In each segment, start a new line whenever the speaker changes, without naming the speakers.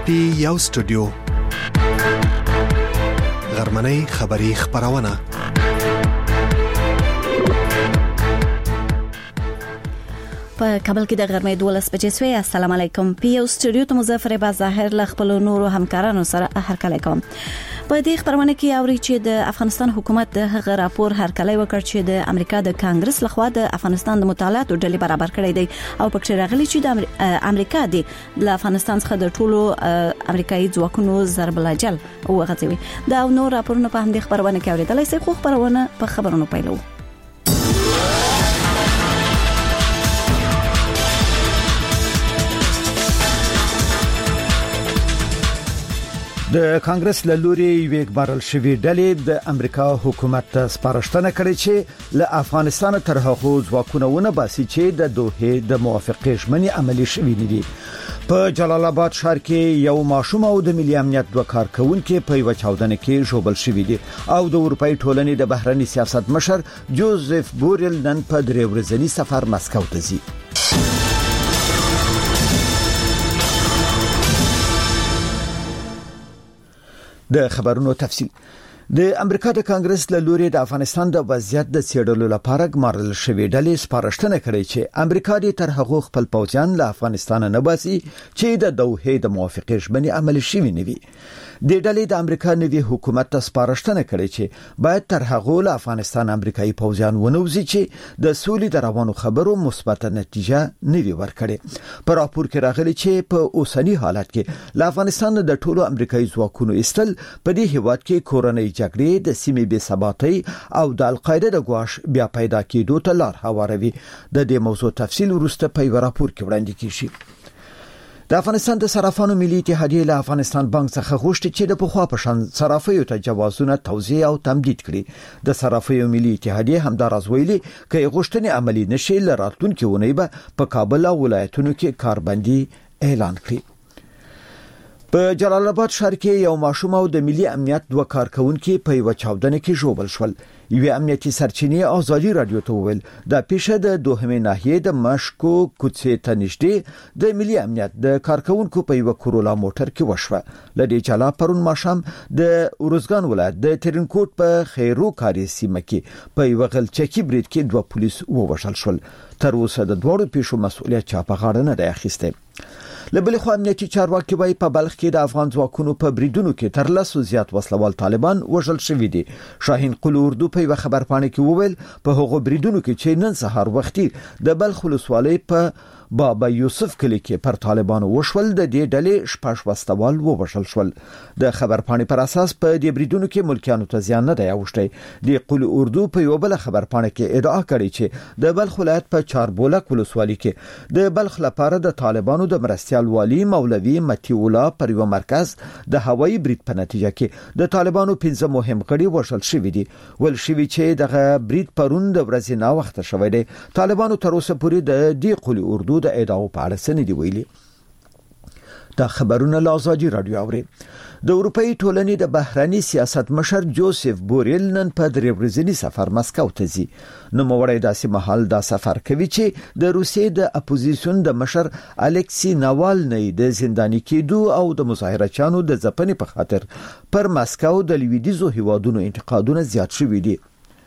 پټي یو سټوډیو غرمنۍ خبری خبرونه
په کابل کې د غرمې 12 بجې سوی. السلام علیکم. پی یو سټوډیو ته مظفر با ظاهر ل خپل نورو همکارانو سره هرکلی کوم. په دې خبرونه کې اوري چې د افغانستان حکومت د هغه راپور هرکلی وکړ چې د امریکا د کانګرس لخوا د افغانستان د مطالعاتو ډلې برابر کړی دی او پکې راغلي چې د امریکا د افغانستان څخه د ټولو امریکایي ځواکونو ضرب العجل وغځوي. دا نور راپورونه په همدې خبرونه کې اوریدلای شئ. خو خبرونه په خبرونو پیلو.
د کانګرس له لوري یو اقبال شوی ډلې د امریکا حکومت ته سپارښتنه کړې چې له افغانستان تر هغه ځواکونه ونه باسي چې د دوه د موافقې ژمنې عملي شوي نه دي. په جلال آباد ښار کې یو ماشوم او د ملي امنیت دوه کارکونکو په یو چاودنه کې ژوبل شوی دي او د اروپאי ټولنې د بهرني سیاست مشر جوزف بوریل نن په 3 ورځنی سفر مسکو ته ځي. د خبرونو تفصیل. د امریکا د کانګرس له لوري د افغانستان د وضعیت د څېړلو لپاره ګمارل شوی ډلې سپارښتنه کړې چې امریکا د تر هغه خپل پوځیان له افغانستان نه باسي چې د دوه د موافقې ژمنې عملي شوي نه وي. د ډلې د امریکا نوي حکومت ته سپارښتنه کړې چې باید تر هغه له افغانستان امریکایي پوځیان ونوځي چې د سولې د روانو خبرو مثبت نتیجه نه وي ورکړي. په راپور کې راغلي چې په اوسنی حالت کې له افغانستان د ټولو امریکایي ځواکونو استل په دې هیواد کې کورنۍ جګړې د سیمې بې ثباتۍ او د القاعده د ګواښ بیا پیدا کېدو ته لار هواروي. د دې موضوع تفصیل وروسته په یو راپور کې وړاندې کیږي. د افغانستان د صرافانو ملي اتحادیه له افغانستان بانک څخه غوښتي چې د پخوا په شان صرافیو ته جوازونه توزیع او تمدید کړي. د صرافیو ملي اتحادیه همدارز ویلي چې غوښتنې عملي نشي لراتلونکي ونی به په کابل او ولایتونو کې کاربندي اعلان کړي. په جلال آباد ښار کې یو ماشوم او د ملي امنیت دوه کارکونکو په یو چاودنه کې ژوبل شول. یو امنیتي سرچینې ازادي رادیو ته ویل د پیښه د دوهمې ناحیې د مشکو کوڅې ته نږدې د ملي امنیت د کارکونکو په یو کورولا موټر کې وشوه. لدې چلا پرون ماښام د اورزګان ولایت د ترینکوټ په خیرو کاری سیمه کې په یو غلچکی برید کې دوه پولیس ووژل شول. تر اوسه د دوه پیښو مسؤلیت چا په غاړه نه دی اخیسته. لبلې خو امنیتي چارواکي وايي په بلخ کې د افغان ځواکونو په بریدونو کې تر 100 زیات وسلوال طالبان وژل شوي دي. شاهین قل اردو په خبرپاڼه کې وویل په هغو بریدونو کې چې نن سهار وختي د بلخ ولسوالۍ په بابا یوسف کلی کې پر طالبانو وشول د دې ډلې شپږ وسلوال ووژل شول. د خبرپاڼې پر اساس په دې بریدونو کې ملکیانو ته زیان نه دی اوښتی. د قل اردو په یو بل خبرپاڼه کې ادعا کړې چې د بلخ ولایت په چاربولک ولسوالۍ کې د بلخ لپاره د طالبانو د مرستيال والی مولوی متی الله پر یو مرکز د هوایي برید په نتیجه کې د طالبانو 15 مهم غړي وژل شوي دي. ول شوي چې دغه برید پرون د ورځې نا وخت شوی دی. طالبانو تر اوسه پورې د دې قل اردو د ادعاو په اړه څه نه دی ویلي. دا خبرونه له ازادي رادیو اوري. د اروپאי ټولنې د بهرني سیاست مشر جوزف بوریل نن په 3 ورځنی سفر مسکو ته ځي. نو موړی داسې محل دا سفر کوي چې د روسیې د اپوزیسیون د مشر الکسی ناوالنی د زنداني کېدو او د مظاهرچیانو د ځپنې په خاطر پر مسکو د لویدیزو هیوادونو انتقادونه زیات شوي دي.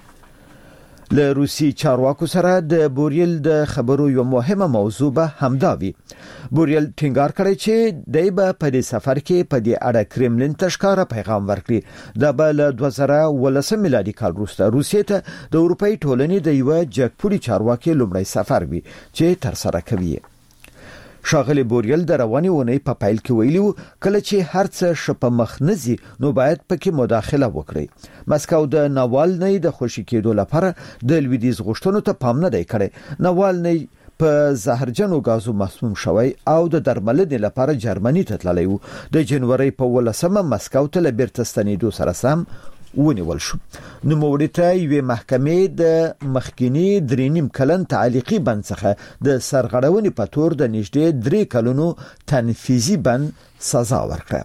له روسي چارواکو سره د بوریل د خبرو یو مهمه موضوع به همدا وي. بوریل ټینګار کړی چې دای په دې سفر کې په دې اړه کرملین ته ښکاره پیغام ورکړي. د بل 2019 میلادي کال وروسته روسیې ته د اروپאי ټولنې د یو جګپوړي چارواکي لومړی سفر وي چې تر سره کوي. شاغلی بوریل د رواني ونی په پایل کې ویلو کله چې هرڅه شپه مخ نزي نو باید پکې مداخله وکړي. مسکو د ناوالنی د خوشی کېدو لپاره د لویدیز غوښتنو ته پام نه دی کړی. ناوالنی په زهرجنو غازو مسموم شوی او د درملنې لپاره جرمني ته تللی و. د جنوري په 18 مسکو ته بیرته ستنېدو سره سم ونیول شو. نو موړی ته یوې محکمې د مخکینی 3.5 کلن تعلیقي بند څخه د سرغړونې په تور د نږدې 3 کلونو تنفیذي بند سزا ورکړه.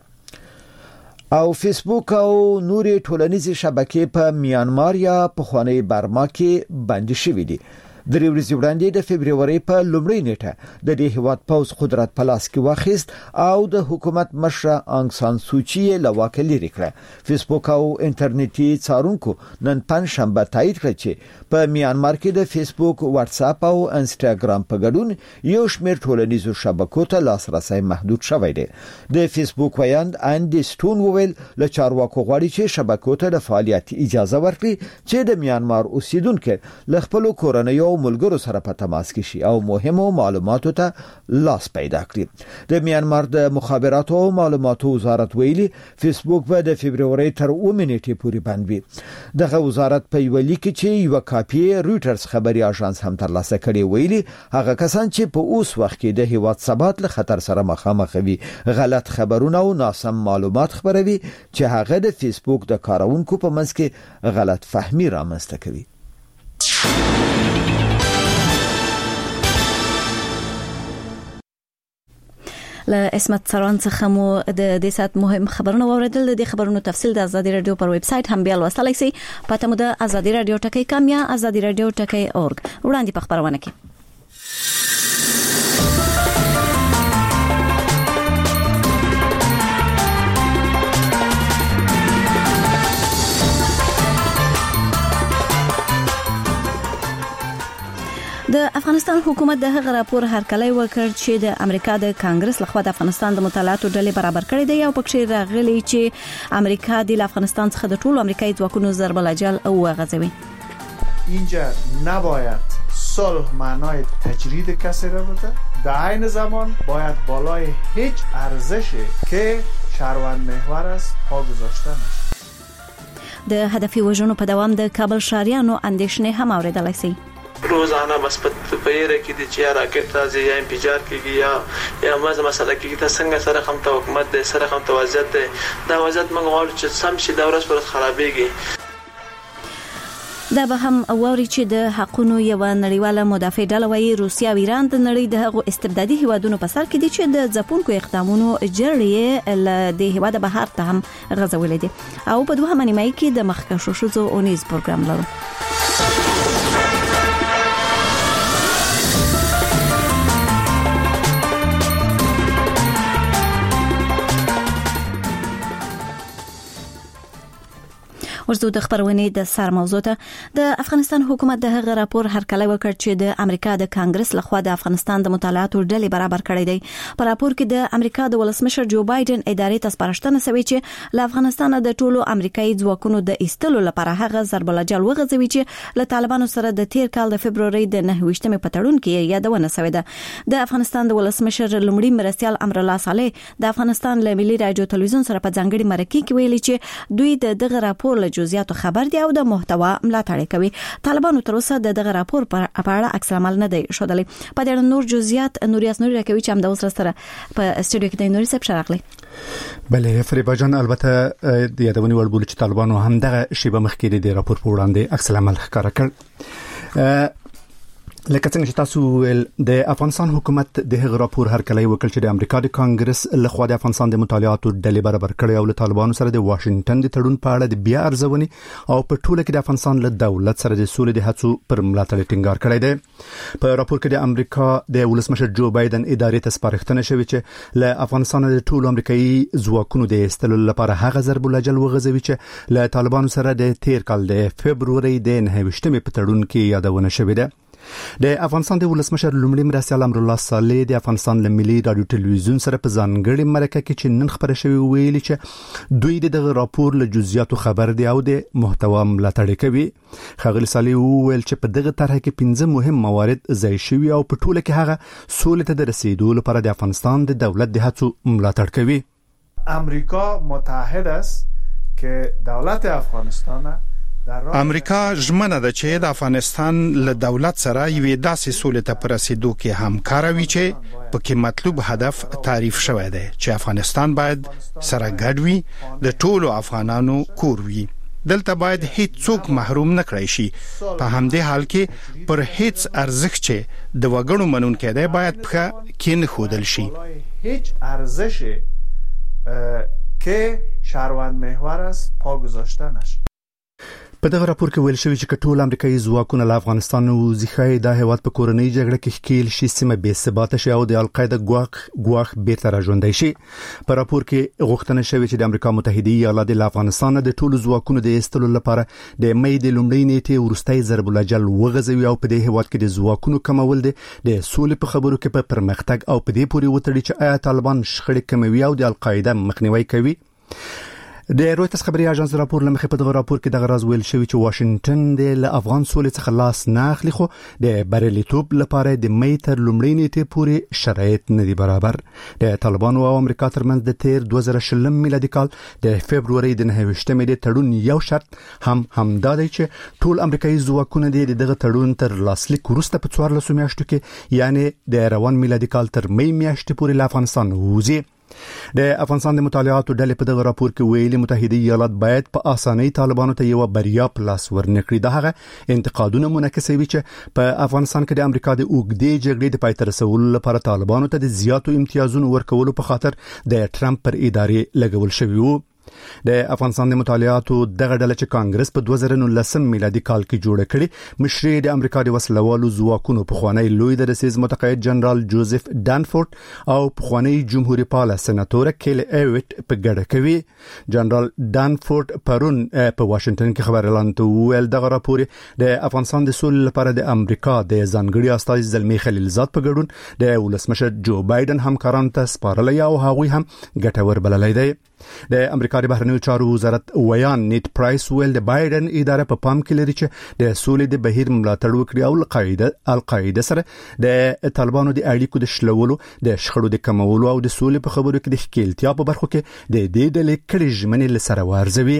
او فیسبوک او نورې ټولنیزې شبکې په میانمار یا په خوانی برما کې بند شوې دي. درې ورځې وړاندې د فبرवरी په لومړۍ نیټه د دې هیواد پوز قدرت په لاس کې واخیست او د حکومت مشره انګ سان سوچي له واک لري کړه. فیسبوک او انټرنیټي څارونکو نن پنځشنبه تایید کړ چې په میانمار کې د فیسبوک، واتس اپ او انستګرام په ګډون یو شمېر ټولنیزو شبکو ته لاسرسي محدود شوی دی. د فیسبوک ویاند انډي سټون وویل له چارواکو غواړي چې شبکو ته د فعالیت اجازه ورکړي چې د میانمار اوسیدونکو له خپل کورنۍ او ملګرو سره په تماس کې شي او مهمو معلوماتو ته لاس پیدا کړي. د میانمار د مخابراتو او معلوماتو وزارت ویلي فیسبوک به د فبرवरी تر 9 نیټې پورې بند وي. دغه وزارت په یو لیک کې یو کاپی رويټرز خبري اژانس هم ترلاسه کړي ویلي هغه کسان چې په اوس وخت کې د هیواد ثبات له خطر سره مخامخ وي غلط خبرونه او ناسم معلومات خبروي چې هغه د فیسبوک د کارونکو په منځ کې غلط فهمي رامنځته کوي.
له اسمت سران څخه مو د دې سات مهم خبرونه اوریدل. د خبرونو تفصیل د ازادي رادیو پر ویب سټ هم بیا لوستلای شئ. پته مو د ازادي رادیو ټکی کام یا ازادي رادیو ټکی اورګ وړاندې په خبرونه کې. د افغانستان حکومت د هغه راپور هرکلی وکړ چې د امریکا د کانګرس لخوا د افغانستان د مطالعاتو ډلې برابر کړې دی او پکې راغلي چې امریکا د افغانستان څخه د ټولو امریکایي ځواکونو ضرب الاجل او غځوي.
اینجا نباید صلح معنای تجرید کسی را بده، در عین زمان باید بالای هیچ ارزشی که شهروند محور است پا گذاشته نشه.
د هدفي وژنو په دوام د کابل شهريانو اندېښنې هم اوریدلای شي.
روزانه بس په پیره کې د چیا راکټ تازه یا انفجار کېږي یا مسله کېږي تاسو څنګه سره هم ته حکومت د سره هم توازیت دا وضعیت موږ غواړو چې سم شي د ورځ پر خرابېږي.
دا به هم اوري چې د حقونو یو نړیواله مدافع ډله وایي روسیا او ایران د نړۍ د هغو استبدادي هیوادونو په سر کې دي چې د ځپونکو اقدامونو جړې د هیواد بهر ته هم غځولې دي. او په دوه نیمایي کې د مخکښو شوزو اونیز پروګرام لرو. ورته د خبرونه د سر موضوع ته د افغانستان حکومت د هغه راپور هرکلی وکړ چې د امریکا د کانګرس لخوا د افغانستان د مطالعاتو ډلې برابر کړې دی. په راپور کې د امریکا د ولسمشر جو بایدن ادارې ته سپارښتنه شوې چې له افغانستان د ټولو امریکایي ځواکونو د ایستلو لپاره هغه ضرب الاجل وغځوي چې له طالبانو سره د تیر کال د فبرवरी د 9 په تړون کې یادونه شوې ده. د افغانستان د ولسمشر لومړي مرستیال امر الله صالح د افغانستان له ملي رادیو تلویزیون سره په ځانګړي مرکه کې ویلي چې دوی دغه راپور له جزئیاتو خبر دي او د محتوا ملاتړ کوي. طالبانو تر اوسه دغه راپور په اړه عکس العمل نه دی ښودلی. په دې اړه نور جزئیات نوریاس نوري راکوي چې هم د اوس سره په استودیو کې د نوري صاحب شراغلي.
بله فریبا جان البته د یادونې وړ بوله چې طالبانو هم دغه شیبه مخکې د راپور په وړاندې عکس العمل ښکاره کړ. لکه څنګه چې تاسو د افغانستان حکومت د هغه راپور هرکلی وکړ چې د امریکا د کانګرس لخوا د افغانستان د مطالعاتو ډلې برابر کړي او له طالبانو سره د واشنگټن د تړون په اړه د بیا ارزونې او په ټوله کې د افغانستان له دولت سره د سولې د هڅو پر ملاتړ ټینګار کړی دی. په راپور کې د امریکا د ولسمشر جو بایدن ادارې ته سپارښتنه شوې چې له افغانستان د ټولو امریکایي ځواکونو د ایستلو لپاره هغه ضرب الاجل وغځوي چې له طالبانو سره د تیر کال د فبرवरी د 9 په تړون کې یادونه شوې ده. د افغانستان د ولسمشر لومړي مرستیال امر الله صالح د افغانستان له ملي رادیو تلویزیون سره په ځانګړي مرکه کې چې نن خبره شوې ویلي چې دوی دغه راپور له جزئیاتو خبر دي او د محتوا ملاتړ کوي. ښاغلي صالح وویل چې په دغه طرح کې 15 مهم موارد ځای شوي او په ټوله کې هغه سولې ته د رسیدو لپاره د افغانستان د دولت د هڅو ملاتړ کوي.
امریکا متحد است که دولت افغانستان
امریکا ژمنه ده چې د افغانستان له دولت سره یوې داسې سولې ته پر رسیدو کې همکار وي چې پکې مطلوب هدف تعریف شوی دی چې افغانستان باید سره ګډ وي، د ټولو افغانانو کور وي. دلته باید هیڅ څوک محروم نه کړی شي. په همدې حال کې پر هیڅ ارزښت چې د وګړو منونکی دی باید پخه کې نه ښودل شي.
هیڅ ارزشی که شهروند محور است پا گذاشته نشه.
په دغه راپور کې ویل شوی چې ټول امریکایي ځواکونه له افغانستان وزیخای د هیواد په کورنۍ جګړه کې ښکیل شي سیمه بې ثباته شي او د القاعده ګواښ بیرته راژوندی شي. په راپور کې غوښتنه شوې چې د امریکا متحده ایالات له افغانستان د ټولو ځواکونو د ایستلو لپاره د مې د لومړۍ نیټې وروستۍ ضرب العجل وغځوي او په دې هیواد کې د ځواکونو کمول د سولې په خبرو کې په پرمختګ او په دې پورې وتړي چې آیا طالبان شخړې کموي او د القاعده مخنیوي کوي. د رويټرز خبري اژانس راپور لمخې په دغه راپور کې دغه راز ویل شوی چې واشنگټن د افغان سولې څخه لاس نه اخلي خو د بریالیتوب لپاره د مې تر لومړۍ نیټې پورې شرایط نه دي برابر. د طالبانو او امریکا ترمنځ د تیر 2020 میلادي کال د فبرवरी د 29مې د تړون یو شرط همدا دی چې ټول امریکایي ځواکونه دغه تړون تر لاسلیک وروسته په 14 میاشتو کې یعنی د روان میلادي کال تر مې میاشتې پورې له افغانستان وځي. د افغانستان د مطالعاتو ډلې په دغه راپور کې ویلي متحده ایالات باید په اسانۍ طالبانو ته یو بریا پلاس ورنکړي. دا هغه انتقادونه منعکسوي چې په افغانستان کې د امریکا د اوږدې جګړې د پای ته رسولو لپاره طالبانو ته د زیاتو امتیازونو ورکولو په خاطر د ټرمپ پر ادارې لګول شوی وو. د افغانستان د مطالعاتو دغه ډله چې کانګرس په 2019 میلادي کال کې جوړ کړي مشري د امریکا د وسلوالو ځواکونو په خوانی لوی د رئیس متقاعد جنرال جوزف دانفورد او په خوانی جمهوریت پاله سناتور کیل ایوټ په ګډه کوي. جنرال دانفورد پرون په واشنگټن کې خبر اعلان ویل دغه راپور د افغانستان د سولې لپاره د امریکا د ځانګړي استازي زلمی خلیلزاد په ګډون د ولسمشر جو بایدن همکارانو ته سپارلی او هغوی هم ګټور بللی دی. د امریکا د بهرنیو چارو وزارت ویان نیټ پرایس ویل د بایدن اداره په پام کې لري چې د سولې د بهیر ملاتړ وکړي او القاعده سره د طالبانو د اړیکو د شلولو د شخړو د کمولو او د سولې په خبرو کې د ښکیلتیا په برخو کې د دې ډلې کړي ژمنې لسره وارزوي.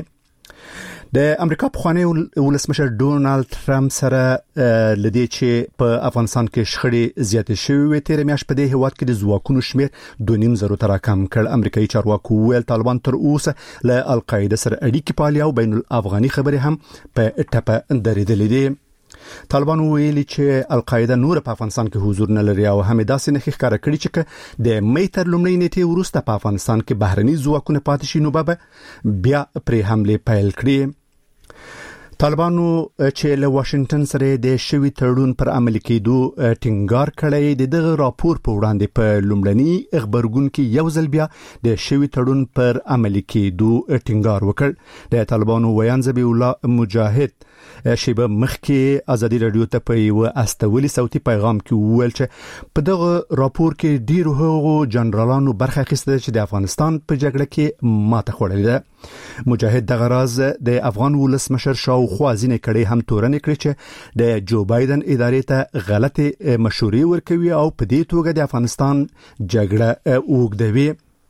د امریکا پخوانی ولسمشر ډونالد ټرمپ سره لدی چې په افغانستان کې شخړې زیاتې شوې تیر میاشت په دې هیواد کې د ځواکونو شمیر 2.5 تر راکم کړ. امریکایي چارواکو ویل طالبان تر اوسه له القاعده سره اړیکې پالي او بین الافغاني خبرې هم په ټپه درېدلې دي. طالبان ویلي چې القاعده نور په افغانستان کې حضور نه لري او هم داسې نه ښکاره کړي چې د مې تر لومړۍ نیټې وروسته په افغانستان کې بهرني ځواکونه پاتې شي نو به بیا پرې حمله پیل کړي. طالبانو چې له واشنگټن سره د شوی تړون پر عملي کېدو ټینګار کړی دغه راپور په وړاندې په لومړني خبرګون کې یو ځل بیا د شوی تړون پر عملي کېدو ټینګار وکړ. د طالبانو ویان ذبیح الله مجاهد شیبه مخکې ازادي رادیو ته په یو استولي صوتي پیغام کې وویل چې په دغه راپور کې ډیرو هغو جنرالانو برخه اخیسته چې د افغانستان په جګړه کې ماته خوړلې ده. مجاهد دغه راز د افغان ولسمشر شاوخوا ځینې کړي هم تورن کړي چې د جو بایدن ادارې ته غلطي مشورې ورکوي او په دې توګه د افغانستان جګړه اوږدوي.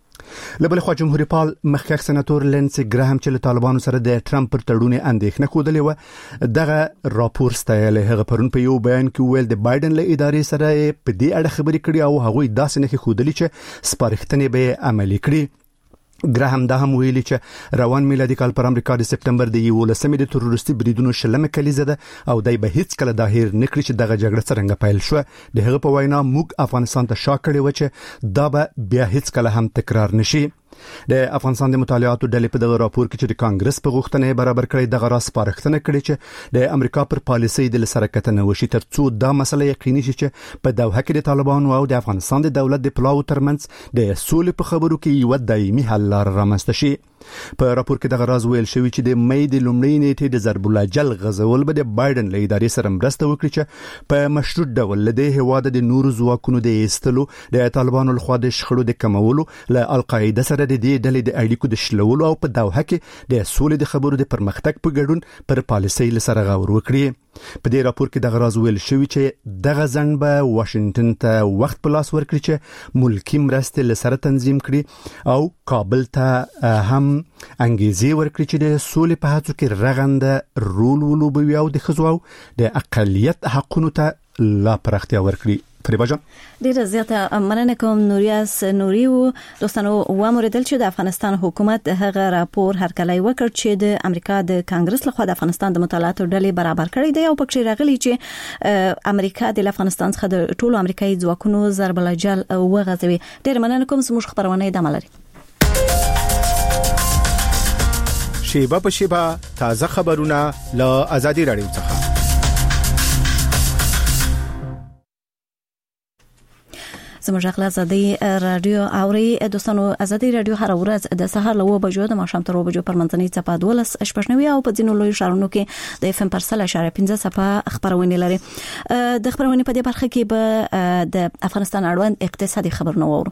لبل خو جمهوریت پال مخکښ سناتور لینسي ګراهم چې له طالبانو سره د ټرمپ پر تړون اندېښنه کودلې و دغه راپور ستایل. هغه پرون په یو بیان کې ویل د بایدن له ادارې سره په دې اړه خبرې کړې او هغوی داسې نه کودلې چې سپارښتنې به عملي کړي. ګراهم دا هم ویلي چې روان میلادي کال پر امریکا د سپټمبر د 11 د تروریستي بریدونو شلمه کلیزه ده او دای به هیڅ کله ظاهر نکړي چې دغه جګړه څنګه پیل شو. د هغه په وینا موږ افغانستان ته شا کړی و چې دا به بیا هیڅ کله هم تکرار نشي. د افغانستان د مطالعاتو ډلې په دغه راپور کې چې د کانګرس په غوښتنه برابر کړی دغه راز سپارښتنه کړې چې د امریکا پر پالیسۍ د لسرکتنه وشي ترڅو دا مسله یقیني شي چې په دوحه کې د طالبانو او د افغانستان د دولت د پلاو ترمنځ د سولې په خبرو کې یو دایمي حل لار رامنځته شي. په راپور کې دغه راز ویل شوی چې د مې د لومړۍ نیټې د ضرب العجل غزول به د بایدن له ادارې سره مرسته وکړي چې په مشروط ډول له هیواد د نورو ځواکونو د ایستلو د طالبانو لخوا د شخړو د کمولو له القاعده سره د دې ډلې د اړیکو د شلولو او په دوحه کې د سولې د خبرو د پرمختګ په ګډون پر پالیسۍ سره غور وکړي. په دې راپور کې دغه راز ویل شوی چې دغه ځنډ به واشنگټن ته وخت په لاس ورکړي چې ملکی مرستې لسره تنظیم کړي او کابل ته هم انګیزې ورکړي چې د سولې په هڅو کې رغنده رول ولوبوي او د ښځو او د اقلیت حقونو ته لا پراختیا ورکړي. فریبا جان
ډیره زیاته مننه کوم. نوریاس نوري و دوستانو و موردل چې د افغانستان حکومت هغه راپور هرکلی وکړ چې د امریکا د کانګرس لخوا د افغانستان د مطالعاتو ډلې برابر کړی دی او پکې راغلي چې امریکا د افغانستان څخه د ټولو امریکایي ځواکونو ضرب العجل وغځوي. ډیره مننه کوم. زموږ خبرونه ادامه لري.
شیبه په شیبه تازه خبرونه له آزادي رادیو څخه.
زموږ خپل آزادي رادیو اوري دوستانو. آزادي رادیو هر ورځ د سهار له 9 بجو د ماښام تر 9 بجو پر منځنۍ چپه 12:15 او په ځینو لوی ښارونو کې د اف ام پر 0.15 چپه خبرونه لري. د خبرونه په دې برخه کې به د افغانستان اړوند اقتصادي خبرونه وورو.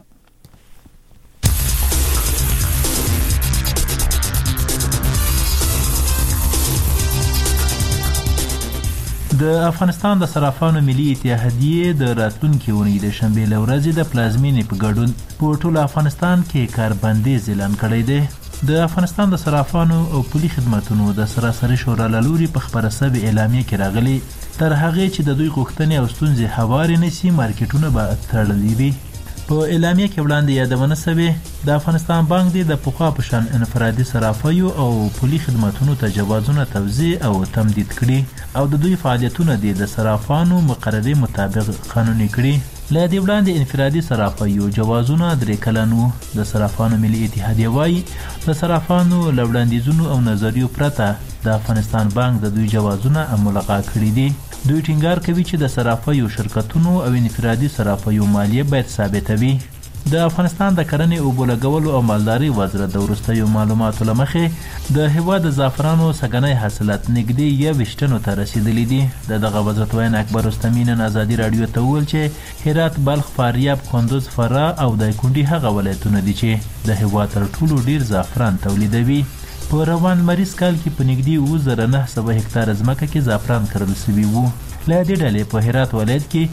د افغانستان د صرافانو ملي اتحادیه د راتلونکي اونۍ د شنبه له ورځې د پلازمینې په ګډون په ټول افغانستان کې کاربندیز اعلان کړی دی. د افغانستان د صرافانو او پولي خدماتو د سراسري شورا له لوري په خبره سوي اعلامیه کې راغلي تر هغه چې د دوی غوښتنې او ستونزې هوارې نشي مارکیټونه به تړلي وي. په اعلامیه کې وړاندې یادونه شوې د افغانستان بانک د پخوا په شان انفرادي صرافیو او پولي خدماتو ته جوازونه توزیع او تمدید کړي او د دوی فعالیتونه د صرافانو مقررې مطابق قانوني کړي. له دې وړاندې انفرادي صرافیو جوازونه 3 کلن وو. د صرافانو ملي اتحادیه وايي د صرافانو له وړاندیزونو او نظریو پرته د افغانستان بانک د دوی جوازونه ملغا کړي دي. دوی ټینګار کوي چې د صرافیو شرکتونو او انفرادي صرافیو مالیه باید ثابته وي. د افغانستان د کرنې او بولګولو او مالداري وزارت د وروستیو معلوماتو لمخې د هیواد د زعفرانو سګنۍ حاصلات نږدې 21 ټنو ته رسیدلي دي. دغه وزارت وین اکبر رستمی نن آزادي رادیو ته وویل چې هرات، بلخ، فاریاب، کندوز، فراه او دایکنډي هغه ولایتونه دي چې د هیواد تر ټولو ډیر زعفران تولیدوي. په روان مریض کال کې په نږدې 2900 هکتار ځمکه کې زعفران کرل شوي وو. له دې ډلې په هرات ولایت کې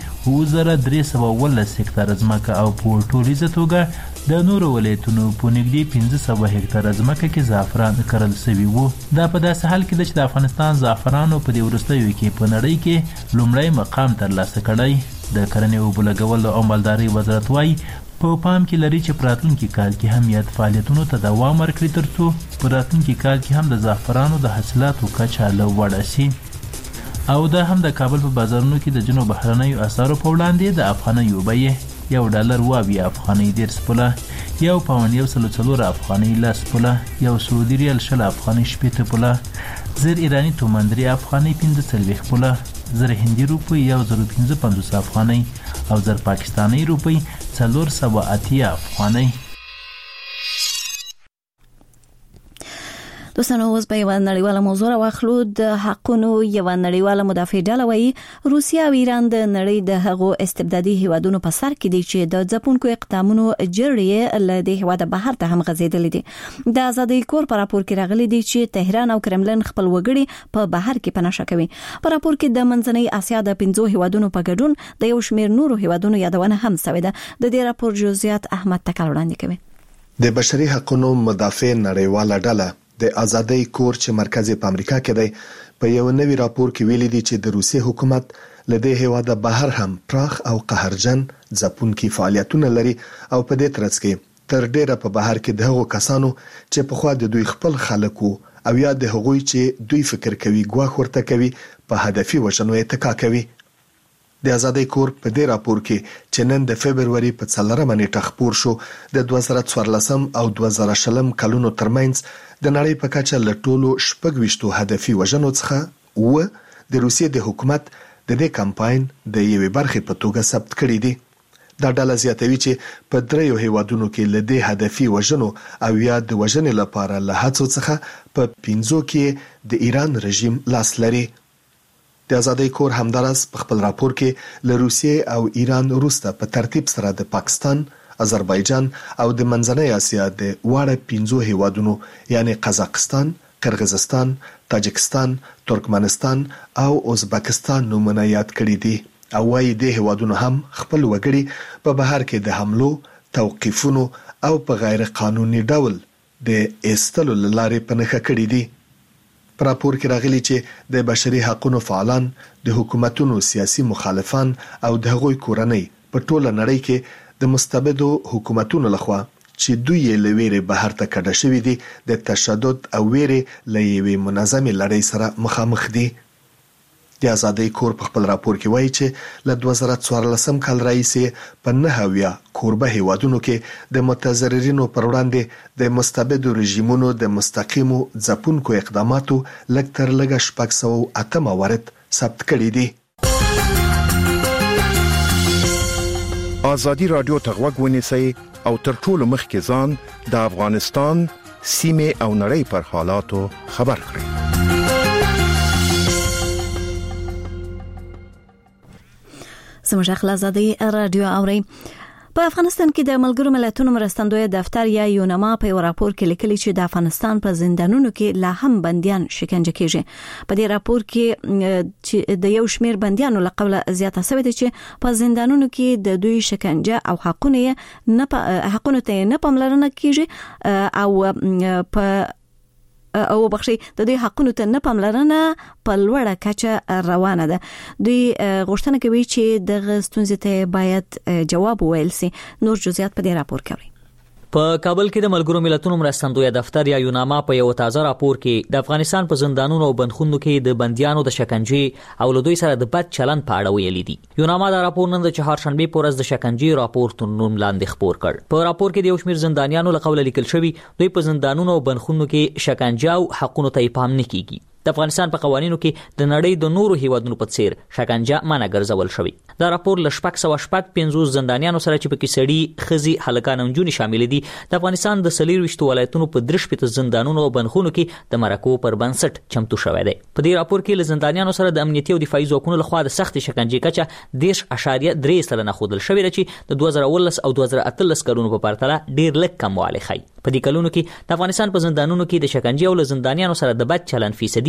2313 هکتار ځمکه او په ټولیزه توګه د نورو ولایتونو په نږدې 1500 هکتار ځمکه کې زعفران کرل شوي وو. دا په داسې حال کې چې د افغانستان زعفرانو په دې وروستیو کې په نړۍ کې لومړی مقام ترلاسه کړی. د کرنې او بولګولو او مالداري وزارت وايي په پام کې لري چې په راتلونکي کال کې هم یاد فعالیتونو ته دوام ورکړي ترڅو په راتلونکي کال کې هم د زعفرانو د حاصلاتو کچه لوړه شي. او دا هم د کابل په بازارونو کې د جنوب بهرنیو اسعارو په وړاندې د افغانیو بیه $1 واوی افغاني 10 پوله، یو پاوند 104 افغاني 10 پوله، یو سعودي ریال 20 افغاني 80 پوله، زر ایرانی تومان 3 افغاني 15 پوله، زر هندي روپی 1055 افغاني او زر پاکستانی روپی 480 افغاني.
دوستانو اوس به یو نړیواله موضوع واخلو. د حقونو یو نړیواله مدافع ډله وایي روسیا او ایران د نړۍ د هغو استبدادي هیوادونو په سر کې دي چې د ځپونکو اقدامونو جړې له دې هیواده بهر ته هم غځېدلې دي. د آزادۍ کور په راپور کې راغلي دي چې تهران او کرملن خپل وګړي په بهر کې پناه کوي. په راپور کې د منځنۍ اسیا د 5 هیوادونو په ګډون د یو شمېر نورو هیوادونو یادونه هم شوې ده. د دې راپور جزئیات احمد تکل وړاندې کوي.
د بشري حقوقو مدافع نړیواله ډله د آزادۍ کور چې مرکز په امریکا کې دی په یو نوی راپور کې ویلي دي چې د روسي حکومت لدې هیواده بهر هم پراخ او قهرجن ځپونکي فعالیتونه لري او په دې ترڅ کې تر ډیره په بهر کې دغه کسانو چې په خوا د دوی خپل خلکو او یا د هغوی چې دوی فکر کوي ګواښ ورته کوي په هدفي وژنو اتکا کوي. د آزادۍ کور په دې راپور کې چې نن د فبرवरी په 4 نیټه خپور شو د 2014 او 2020 کلونو ترمنځ د نړۍ په کچه له ټولو 26 هدفي وژنو څخه و د روسیې د حکومت د دې کمپاین د یوې برخې په توګه ثبت کړي دي. دا ډله زیاتوي چې په 3 هیوادونو کې له دې هدفي وژنو او یا د وژنې لپاره له هڅو څخه په 5 کې د ایران رژیم لاس لري. د آزادۍ کور همدارس په خپل راپور کې له روسیې او ایران وروسته په ترتیب سره د پاکستان، آذربایجان او د منځنۍ اسیا د واړه 5 هیوادونو یعنی قزاقستان، قرغیزستان، تاجکستان، ترکمنستان او ازبکستان نومونه یاد کړي دي او وايي د هیوادونو هم خپل وګړي په بهر کې د حملو، توقیفونو او په غیر قانوني ډول د ایستلو لارې پنهخه کړي دي. په راپور کې راغلي چې د بشري حقوقو فعالان، د حکومتونو سیاسي مخالفان او د هغوی کورنۍ په ټوله نړۍ کې د مستبدو حکومتونو لخوا چې دوی له ویرې بهر ته کډه شوي دي د تشدد او ویرې له یوې منظمې لړۍ سره مخامخ دي. د ازادۍ کور په خپل راپور کې وایي چې له 2014 کال راهیسې په 9 کوربه هیوادونو کې د متضررینو پر وړاندې د مستبدو رژیمونو د مستقیمو ځپونکو اقداماتو لږ تر لږه 608 موارد ثبت کړي دي.
ازادي رادیو ته غوږ ونیسئ او تر ټولو مخکې ځان د افغانستان سیمه او نړۍ پر حالاتو خبر کړئ.
زموږ خلاصادي رادیو اوري. په افغانستان کې د ملګرو ملتونو مرستندوی دفتر یا یونما په راپور کې لیکلي چې د افغانستان په زندانونو کې لا هم بنديان شکنجه کیږي. په دې راپور کې چې د یو شمیر بنديانو له قوله زیاته شوې ده چې په زندانونو کې د دوی شکنجه او حقونه ته نه پاملرنه کیږي او په او بخشي د دوی حقونو ته نه پاملرنه په لوړه کچه روانه ده. دوی غوښتنه کوي چې د غستونځ ته باید جواب وویل شي. نور جزئیات په دې راپور کې
په کابل کې د ملګرو ملتونو مرستندوی دفتر یا یوناما په یو تازه راپور کې د افغانستان په زندانونو او بندخونو کې د بنديانو د شکنجې او له دوی سره د بد چلند په اړه ویلي دي. یوناما دا راپور نن د چهارشنبه په ورځ د شکنجې راپور تر نوم لاندې خپور کړ. په راپور کې د یو شمېر زندانیانو له قوله لیکل شوی دوی په زندانونو او بندخونو کې شکنجه او حقونو ته پام نه کیږي. د افغانستان په قوانینو کې د نړۍ د نورو هیوادونو په څیر شکنجه منع ګرځول شوی. دا راپور ل 650 زندانیانو سره چې پکې سړي خزي هلکان او نجونې شامل دي د افغانستان د 23 ولایتونو په 3 زندانونو او بندخونو کې د مرکو پر بنسټ چمتو شوی دی. په دې راپور کې ل زندانیانو سره د امنیتي او دفاعي ځواکونو لخوا د سخت شکنجې کچه 10.3% خودل شوی چې د 2019 او 2018 کلونو په پرتله ډیر لږ کموالی ښيي. په دې کلونو کې د افغانستان په زندانونو کې د شکنجې او ل زندانیانو سره د بد چلند فیصدي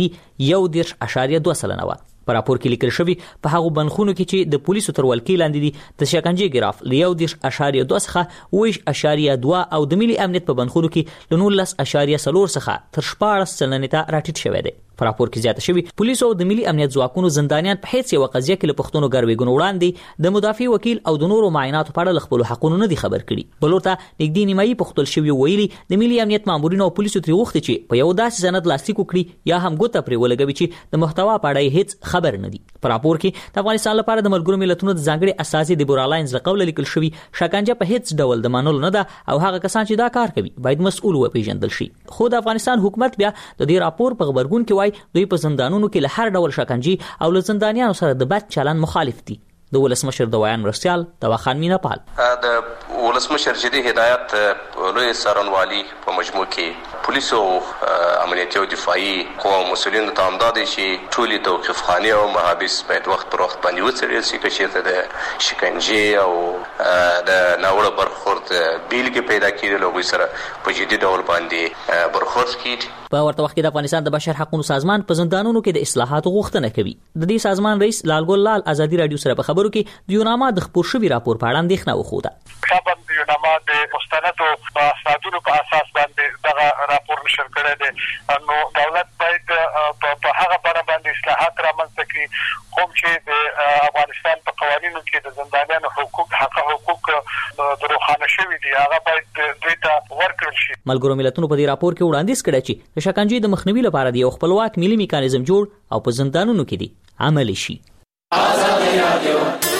1.2% و. په راپور کې لیکل شوی په هغه بندخونو کې چې د پولیسو تر ولکې لاندې دي د شکنجې ګراف ل 1.2 څخه 2.2 او د ملي امنیت په بندخونو کې ل 19.4 څخه تر 14% ته راټیټ شوی دی. په راپور کې زیاته شوی پولیسو او د ملي امنیت ځواکونو زندانیان په هیڅ یو قضیه کې له پښتونو ګرویګونو وړاندې د مدافع وکیل او د نورو معایناتو په اړه خپل حقوقو نه دي خبر کړي. بلورته نګدي نیمایي پښتل شوی ویلي د ملي امنیت مامورینو او پولیسو تری وخت چې په یو داسې سند لاستیک وکړي یا هم ګوته پرې ولګوي چې د محتوا په اړه هیڅ خبر نه دي. په راپور کې د افغانستان لپاره د ملګرو ملتونو د ځانګړي اساسي د بورالاینز له قوله لیکل شوی شکنجه په هیڅ ډول د منلو نه ده او هغه کسان چې دا کار کوي باید مسؤل وپیژندل شي. خو د افغانستان حکومت بیا د دې راپور په خبرګون کې وایي دوی په زندانونو کې له هر ډول شکنجې او له زندانیانو سره د بد چلند مخالف دي. د ولسمشر د ویان مرستيال توخان میناپال
د ولسمشر جدي هدایت لوی سرنوالي په مجموع کې پولیسو امنیتي او دفاعي قوا مسؤلین ته امداد شي ټولي توقيفخانه او محابس باید وخت پر وخت باندې وڅېړل شي چې د شکنجې او د ناوړه برخورد بیل کې پیدا کیدل او سره په جدي ډول باندې برخورد کیږي.
په ورته وخت کې د افغانستان د بشر حقوقو سازمان په زندانونو کې د اصلاحاتو غوښتنه کوي. د دې سازمان رئیس لالګل لال ازادي رادیو سره په خبرو کې د یوناما د خبر شوی راپور په اړه اندېښنه وښوده.
طبعا د یوناما د مستندو اسنادونو په اساس باندې دغه راپور نشر کړی دی. نو دولت باید په هغه بڼه باندې اصلاحات رامنځته کړي کوم چې د افغانستان په قوانینو کې د زندانیانو حقوق د روښانه شوي دي هغه باید دوی ته ورکړل شي.
ملګرو ملتونو په دې راپور کې وړاندیز کړی چې د شکنجې د مخنیوي لپاره د یو خپلواک ملي میکانیزم جوړ او په زندانونو کې دی عملي شي. ازادي رادیو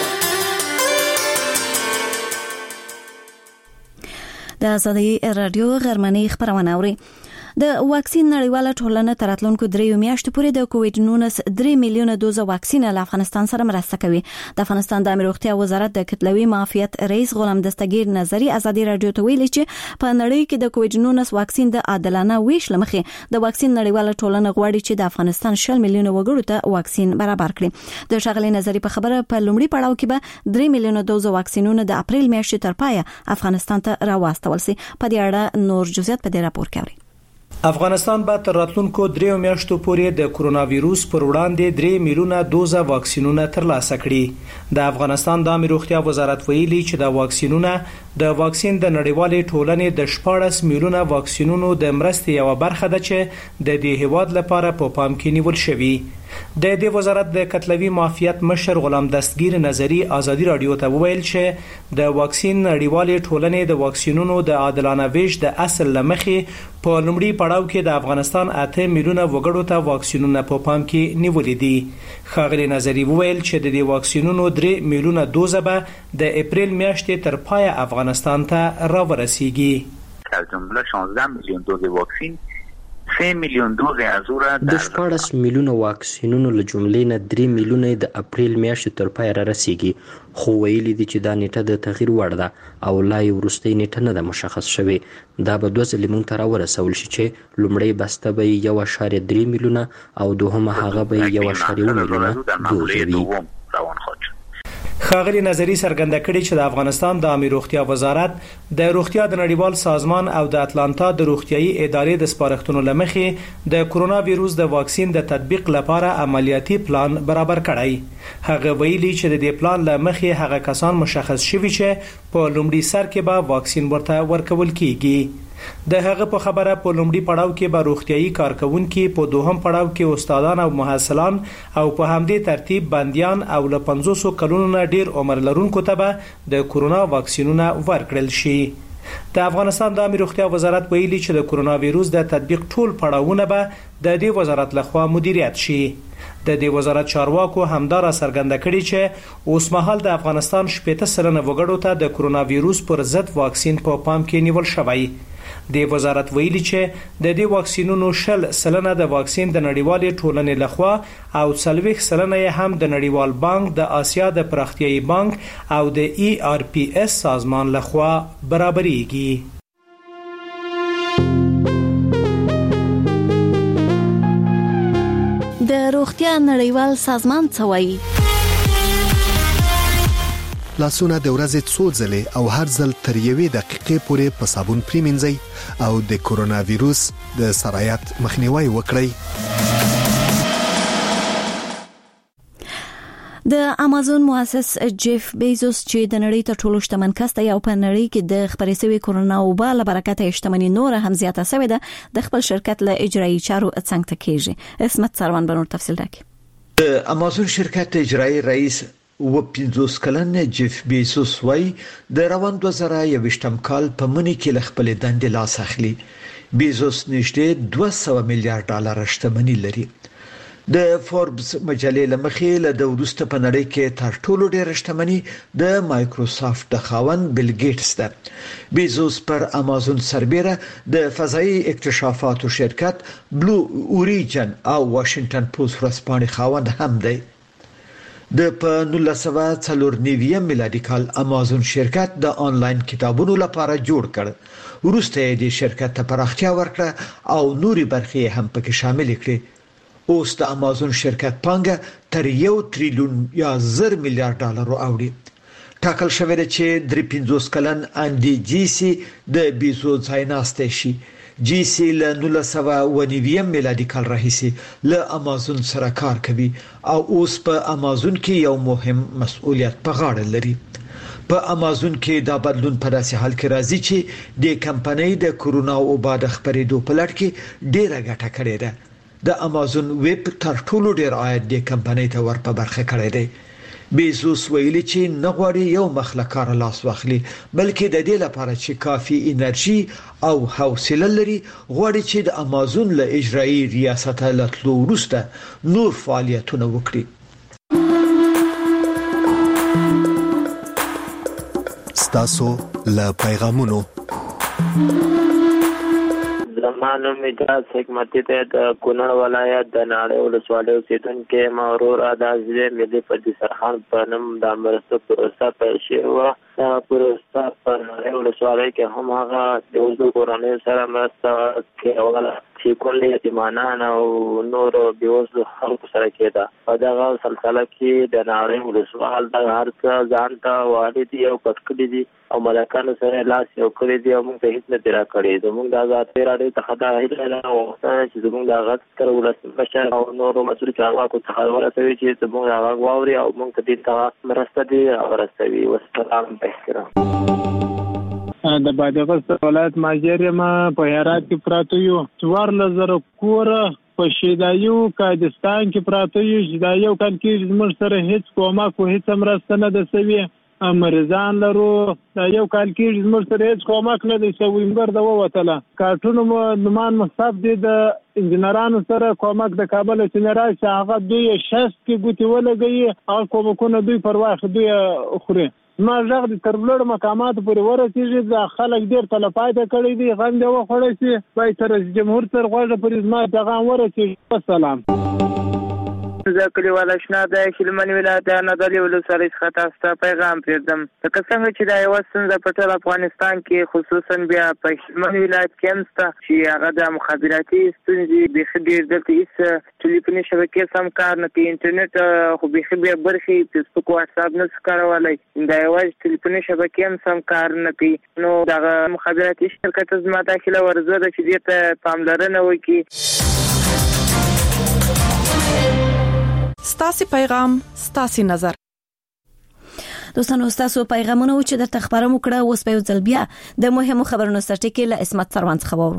د ازادي رادیو غرمنۍ خبرونه اوري. د واکسین نړیواله ټولنه تر راتلونکو 3 میاشتو پورې د کووډ-19 3 میلیونه دوزه واکسین له افغانستان سره مرسته کوي. د افغانستان د امنیت روغتیا وزارت د کتلوي معافیت رئیس غلام دستگیر نظری ازادي رادیو ته ویلي چې په نړۍ کې د کووډ-19 واکسین د عادلانه ویش لمخې د واکسین نړیواله ټولنه غواړي چې د افغانستان 10 میلیونه وګړو ته واکسین برابر کړي. د شغلې نظری په خبره په لومړي پړاو کې به 3 میلیونه دوزه واکسینونه د اپریل میاشتې تر پایه افغانستان ته راوستل شي. په دې اړه نور جزئیات په دې راپور کې اوري.
افغانستان به تر راتلونکو 3 میاشتو پورې د کرونا وایروس پر وړاندې 3 میلیونه دوزه واکسینونه ترلاسه کړي. د افغانستان د امنیت روغتیا وزارت ویلي چې دا واکسینونه د واکسین د نړیوالې ټولنې د 14 میلیونه واکسینونو د مرستې یو برخه ده چې د دې هیواد لپاره په پام کې نیول شوی. د دې وزارت د کتلوي معافیت مشر غلام دستگیر نظری ازادي رادیو ته وویل چې د واکسین نړیوالې ټولنې د واکسینونو د عادلانه ویش د اصل لمخې په لومړي پړاو کې د افغانستان 8 میلیونه وګړو ته واکسینونه په پام کې نیولې دي. ښاغلي نظری وویل چې د دې واکسینونو 3 میلیونه دوزه به د اپریل میاشتې تر پای افغانستان ته راورسیږي.
از جمله 16 میلیون دوز واکسین 3 میلیون دوز از او را
د 14 میلیونه واکسینونو له جملې نه 3 میلیونه د اپریل میاشتې تر پای را رسیږي، خو ویلي دي چې دا نیټه د تغییر وړ ده او لا یې وروستۍ نیټه نه ده مشخص شوې. دا به 2 ځلې موږ ته راورسول شي چې لومړی بسته به 1.3 میلیونه او دوهمه هغه به 1.1 میلیونه دوز وي.
ښاغلي نظری څرګنده کړې چې د افغانستان د عامه روغتیا وزارت د روغتیا د نړیوال سازمان او د اتلانتا د روغتیايي ادارې د سپارښتنو لمخې د کرونا وایروس د واکسین د تطبیق لپاره عملیاتي پلان برابر کړی. هغه ویلي چې د دې پلان لمخې هغه کسان مشخص شوي چې په لومړي سر کې به واکسین ورته ورکول کیږي. د هغه په خبره په لومړي پړاو کې به روغتيایي کارکونکو په دوهم پړاو کې استادان او محصلان او په همدې ترتیب بنديان او له 500 کلونو نه ډیر عمر لرونکو ته به د کرونا واکسینونه ورکړل شي. د افغانستان د عامه روغتیا وزارت ویلي چې د کرونا وایروس د تطبیق ټول پړاوونه به د دې وزارت لخوا مدیریت شي. د دې وزارت چارواکو همدارا څرګنده کړي چې اوس مهال د افغانستان 80% وګړو ته د کرونا وایروس پر ضد واکسین په پام کې نیول شوی. د وزارت ویلي چې د دې واکسینونو 10% د واکسین د نړیوالې ټولنې لخوا او 40% هم د نړیوال بانک د آسیا د پراختیايي بانک او د ERPS سازمان لخوا برابرېږي.
د روغتیا نړیوال سازمان څه وایي؟
لاسونه د ورځې څو ځلې او هر ځل تر 1 دقیقې پورې په صابون پریمنځئ او د کرونا وایروس د سرایت مخنیوي وکړئ.
د امازون مؤسس جيف بیزوس چې د نړۍ تر ټولو شتمن کس دی او په نړۍ کې د خپرې شوی کرونا وبا له برکته شتمنۍ نور هم زیاته شوې ده، د خپل شرکت له اجرایي چارو څنګه تکیږي. اسمت سروان بنور تفصیل راکړي.
د امازون شرکت اجرایي رئیس و 50 کلن جيف بیزوس وای د روان 2021 کال په منی کې خپل دندې لاس اخلي. بیزوس نږدې 200 میلیارډ ډالر شتمنۍ لري. د فوربس مجلې لمخې له د ورسته په نړۍ کې تر ټولو ډېر شتمنۍ د مایکروسافت د خاوند بیل ګیټس ده. بیزوس پر امازون سربېره د فضایي اکتشافاتو شرکت بلو اوریجن او واشنگټن پوسټ ورځپاڼې خاوند هم دی. د په 1994 میلادي کال امازون شرکت د آنلاین کتابونو لپاره جوړ کړ. وروسته د شرکت ته پراختیا ورکړه او نوري برخې هم پکې شامل کړې. اوس د امازون شرکت پانګه تر 1 تریلیون یا 1000 میلیارډ ډالر اوړي. ټاکل شوی دی چې 350 کلن اندي جیسی د بیزو ځای ناسته شي. جیسی له 1990 میلادي کال راهیسې له امازون سره کار کوي او اوس په امازون کې یو مهم مسؤلیت په غاړه لري. په امازون کې دا بدلون په داسې حال کې راځي چې د کمپنۍ د کرونا وبا د خبرېدو په لړ کې ډیره ګټه کړې ده. د امازون ویب تر ټولو ډیر عاید د کمپنۍ ته ور په برخه کړی دی. بیزوس ویلي چې نه غواړي یو مخلکار لاس واخلي، بلکې د دې لپاره چې کافي انرژي او حوصله لري غواړي چې د امازون له اجرایي ریاست له تلو وروسته نور فعالیتونه وکړي.
ستاسو له پیغامونو
زمانو مجاز حکمتی ته د کونړ ولایت د ناړۍ ولسوالۍ اوسېدونکی مغرور ادازي ملي فردي سرخان په نوم د مرستو پروسه پیل شوې وه. دغه پروسه په ناړۍ ولسوالۍ کې هم هغه د اوږدو کورنیو سره مرسته کوله چې کل یتیمانان او نور بېوزلو خلکو سره کېده. په دغه سلسله کې د ناړۍ ولسوال دغه هر څه ځان ته والي دي او پټ کړي دي او ملکانو سره لاس یو کړی دی او موږ ته هیڅ نه دي راکړی. زموږ د ازادۍ راډیو څخه دا هیله غوښتنه چې زموږ د غږ تر ولسمشر او نورو مسؤلو چارواکو څخه ورسوي چې زموږ د غږ واوري او موږ ته دې ته مرسته دي ورسوي. والسلام بهتره.
د بادغیس ولایت ماجر یم په هرات کې پراته یو 4000 کور په شیدایو کاردستان کې پراته یو شیدایو کال کې زموږ سره هیڅ کومک او هیڅ مرسته نه ده سوي مریضان لرو دا یو کال کې زموږ سره هیڅ کومک نه دی شوی موږ د ووتله کارټونو نمان مصاب دي د انجنیرانو سره کومک د کابل چې راځي هغه دوی شست کې ګوتې ولګي او کومکونه دوی پر واخ دوی خوري ما ژغ د تربلړ مقامات پورې ورسېږي د خلک ډېر تلفات کړي دي غند وخوړی شي وای تر جمهور تر غوږه پورې ما پیغام ورسېږي السلام
زه کلیوال اشنا د شلمن ولایت نادري ولسوالۍ څخه تاسو ته پیغام پرېږدم لکه څنګه چې دا یوه ستونزه په ټول افغانستان کې خصوصا بیا په شلمن ولایت کې هم شته چې هغه د مخابراتي ستونزې بیخي ډېر دلته هېڅ ټلیفوني شبکې سم کار نه کوي انټرنیټ خو بیخي بیا برخې فیسبوک واتساپ نه شي کارولی دا یوازې ټلیفوني شبکې هم سم کار نه کوي نو دغه مخابراتي شرکت زما دا هیله ورزه ده چې دې ته پاملرنه وکړي
ستاسو پیغام ستاسو نظر
دوستانو تاسو پیغامونه چې د تخبرمو کړه اوس په ځل بیا د مهمو خبرونو سرټکی له اسمت سروان څخه وورو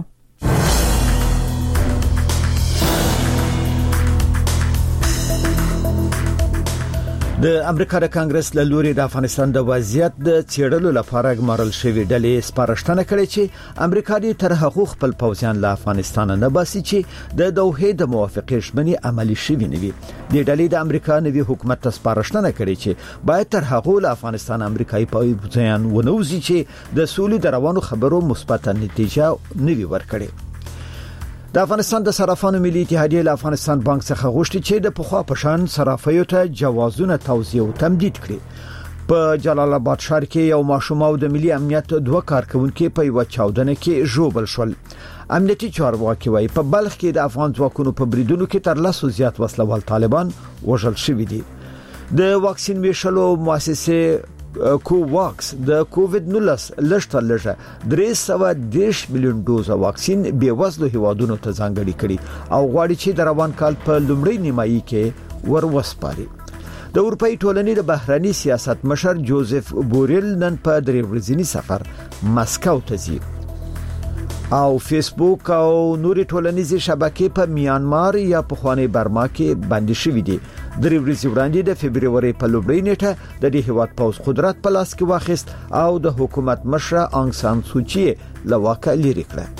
د امریکا د کانګرس له لوري د افغانستان د وضعیت د چیرلو لپاره ګمارل شوی ډلې سپارښتنه کړې چې امریکا دې تر هغه خپل پوځیان له افغانستان نه باسي چې د دوحې د موافقې ژمنې عملي شوي نه وي د ډلې د امریکا نوي حکومت ته سپارښتنه کړې چې باید تر هغه له افغانستان امریکایي پوځیان ونوځي چې د سولې د روانو خبرو مثبت نتیجه نوي ورکړي د افغانستان د صرافانو ملي اتحادیه له افغانستان بانک څخه غوښتي چې د پخوا پشان صرافیو ته جوازونه توزیع او تمدید کړي په جلال آباد ښار کې یو ماشوم او د ملي امنیت دوه کارکونکو په یو چاودنه کې ژوبل شول امنیتي چارواکي وايي په بلخ کې د افغان ځواکونو په بریدونو کې تر لاسو زیات وسلوال طالبان وژل شوي دي د واکسین ویشلو مؤسسه کوواکس د کووډ 19 لشتہ لږه 310 ملیون ډوز واکسین به وزلو هیوادونو ته ځانګړي کړي او غواړي چې د روان کال په لومړۍ نیمایي کې وروسپاري د اروپאי ټولنې د بهراني سیاست مشر جوزف بوریل نن په درې ورځنی سفر مسکو ته ځي او فیسبوک او نوري ټولنیزې شبکې په میانمار یا په خواني برما کې بندي شوې دي درې ورځې وړاندې د فبرवरी په لومړۍ نیټه د دې هیواد پوز قدرت په لاس کې واخیست او د حکومت مشر انګ سان سوچي له واکه لري کړه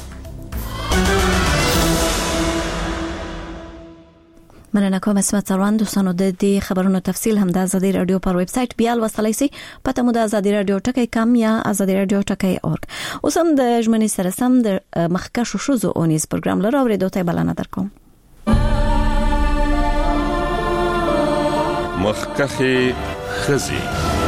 مننه کوم اسمت سروان دوستانو د دې خبرونو تفصیل هم د ازادي رادیو پر ویب سټ بیا وصلای شي پته مو د ازادي رادیو ټکی کم یا ازادي رادیو ټکی اورګ اوس هم د ژمنې سره سم د مخکښو شوزو اونیز پروګرام لره اوریدو ته بلنه درکوم
مخکښه خزي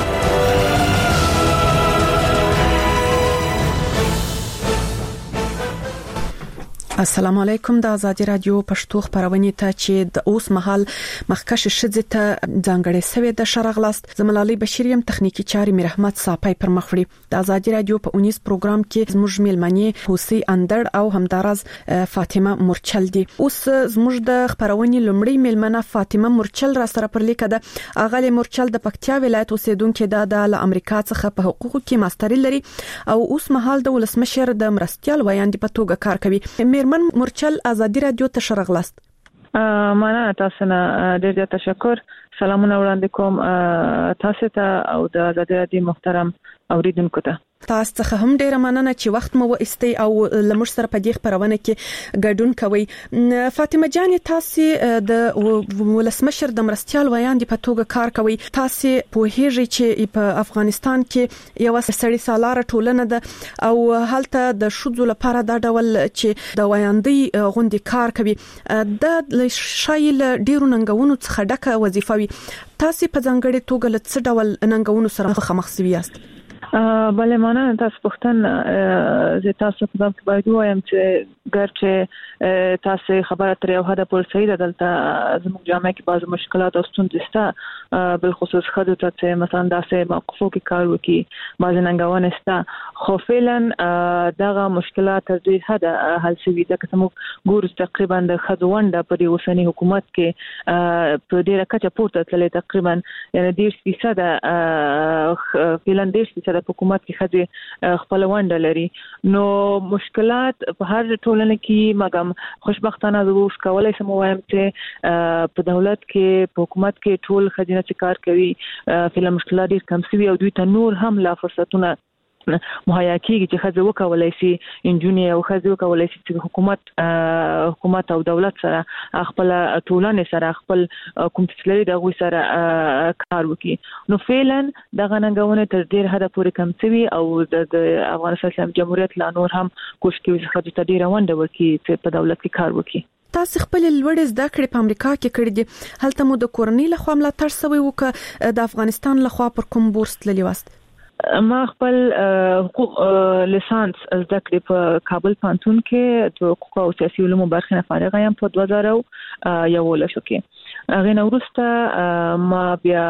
السلام علیکم د ازادي رادیو پښتو خبرونه ته چې د اوس مهال مخکښ شذ ته ځانګړې سوي د شرغلاست زملالي بشریم تخنیکی چاري مرحمت صاحب پر مخوړي د ازادي رادیو په 19 پروګرام کې زموږ میلمنې حوسی اندر او همدارز فاطمه مرچل دي اوس زموږ د خبرونه لومړی میلمنه فاطمه مرچل را سره پر لیکه ده اغلی مرچل د پکتیا ولایت اوسیدونکو د امریکا څخه په حقوقو کې ماستری لري او اوس مهال د ولسمشر د مرستيال ویاندې په توګه کار کوي من مرچل ازادي رادیو ته شرغلاست
مننه تاسو نه ډېر تشکر سلامونه وړاندې کوم تاسو ته او د ازادي رادیو محترم اوریدونکو ته
تاسو څخه هم ډیره مننه چې وخت مو واستي او لمر سره په دې خبرونه کې ګډون کوي فاطمه جان تاسو د ولسمشر د مرستيال ویاندې په توګه کار کوي تاسو په هیڅ چې په افغانستان کې یو سړی سالاره ټولنه ده او هلته د شذو لپاره دا ډول چې د ویاندې غونډې کار کوي د شایل ډیرو ننګونو څخه ډکه وظیفه وي تاسو په ځانګړي توګه له څه ډول ننګونو سره مخامخ شوي یاست
بله مننه تاسو پختن زه تاسو په دغه باید وایم چې ګرچه تاسو خبره تر یو حد پورې صحیح ده دلته زموږ جامعه کې بعض مشکلات او ستونزې شته بل خصوص خدو ته چې مثلا داسې موقفو کې کار وکړي بعض ننګونې شته خو فعلا دغه مشکلات تر دې حد حل شوي ده که موږ ګورو تقریبا د خدو ونده په دې اوسنی حکومت کې په ډیره کچه پورته تللی تقریبا یعنی 10% فعلا 10% سره حکومت کې خځې خپل ونډه لري. نو مشکلات په هر ټولنه کې مګم خوشبختانه زه اوس کولای شم وایم چې په دولت کې په حکومت کې ټول خځینه چې کار کوي فل مشکلات ډیر کم شوي او دوی ته نور هم لا فرصتونه مهیا کیږي چې خځې وکولای شي انجونی او خځې وکولای شي چې حکومت او دولت سره خپل ټولنې سره خپل کوم تسلي دغه سره کار وکړي. نو فعلا دغه ننګونه تر ډیر حد پورې کم شوي او د افغانستان اسلامي جمهوریت لا نور هم کوشش کوي چې خځې ته ډیر ونډه ورکړي چې په دولت کې کار وکړي.
تاسو خپل لوړ زده کړې په امریکا کې کړې دي، هلته مو د کورنۍ لخوا ملاتړ شوی وو د افغانستان لخوا پر کوم بورس تللی واست؟
ما خپل حقوق لیسانس زده کړې په کابل پوهنتون کې د حقوق او سیاسي علومو برخې نه فارغه یم په 2011 کې. هغه نو وروسته ما بیا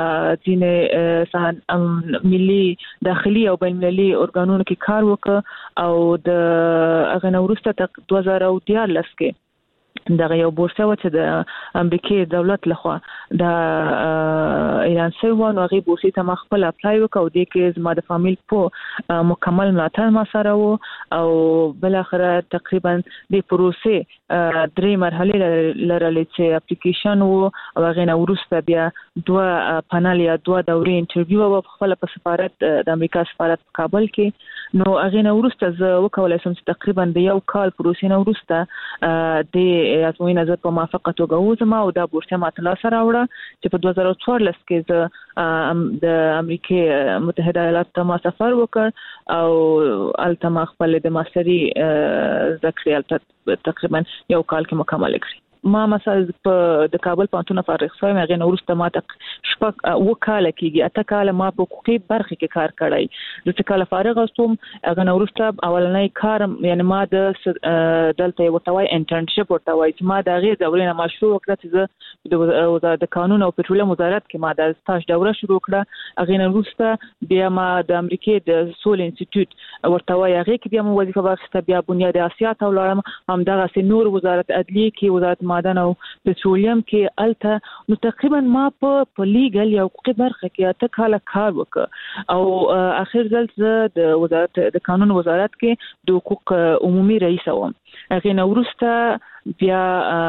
ځینې ملي داخلي او بین‌المللي ارګانونو کې کار وکړ او د هغه نو وروسته 2014 کې دغه یو بورسه و چې د امریکای دولت لخوا د اعلان شوی و. نو هغه بورسې ته ما خپل اپلای وکړ، د کې زما د فامیل په مکمل ملاتړ ما سره و او بل اخر تقریبا د پروسې 3 مرحله لرلې چې اپلیکیشن و او هغه نو وروسته بیا 2 پانل یا 2 دورې انټرویو و خپل په سفارت د امریکا سفارت کابل کې. نو هغه نو وروسته زه وکولای شم چې تقریبا د یو کال پروسې نو وروسته د ازموینې نظر په موافقه توګه وزم او دا بورسه ما ترلاسه راوړه چې په 2014 کې زه د امریکای متحده ایالات ته ما سفر وکړ او الته ما خپل د ماستري ذکر تقریبا یو کال کې مکمل کړی. ما مثلا په د کابل پوهنتون فارغ شوم، هغه نو وروسته ما شپږ وکاله کېږي اته کال ما په حقوقي برخه کې کار کړی. د کال فارغ اوسم هغه نو وروسته اولنۍ کار یعنی ما د دلته وټوي انټرنشپ ورتوي چې ما د غیر دولتي مشروع وکړه چې د وزارت قانون او پټرولیم وزارت کې ما د سټاژ دوره شروع کړه. هغه نو وروسته بیا ما د امریکای د سول انسټیټیوټ ورتوي هغه کې بیا مو وظیفه واخیسته، بیا بنیاد اسیا ته ولاړم هم دغه نور وزارت عدلیه کې وزارت معدن او پټرولیم کې الته. نو تقریبا ما په لیګل یا حقوقي برخه کې اته کال کار وکړ او اخر ځل د وزارت د قانون وزارت کې د حقوق عمومي رئیس وم. هغه نو وروسته بیا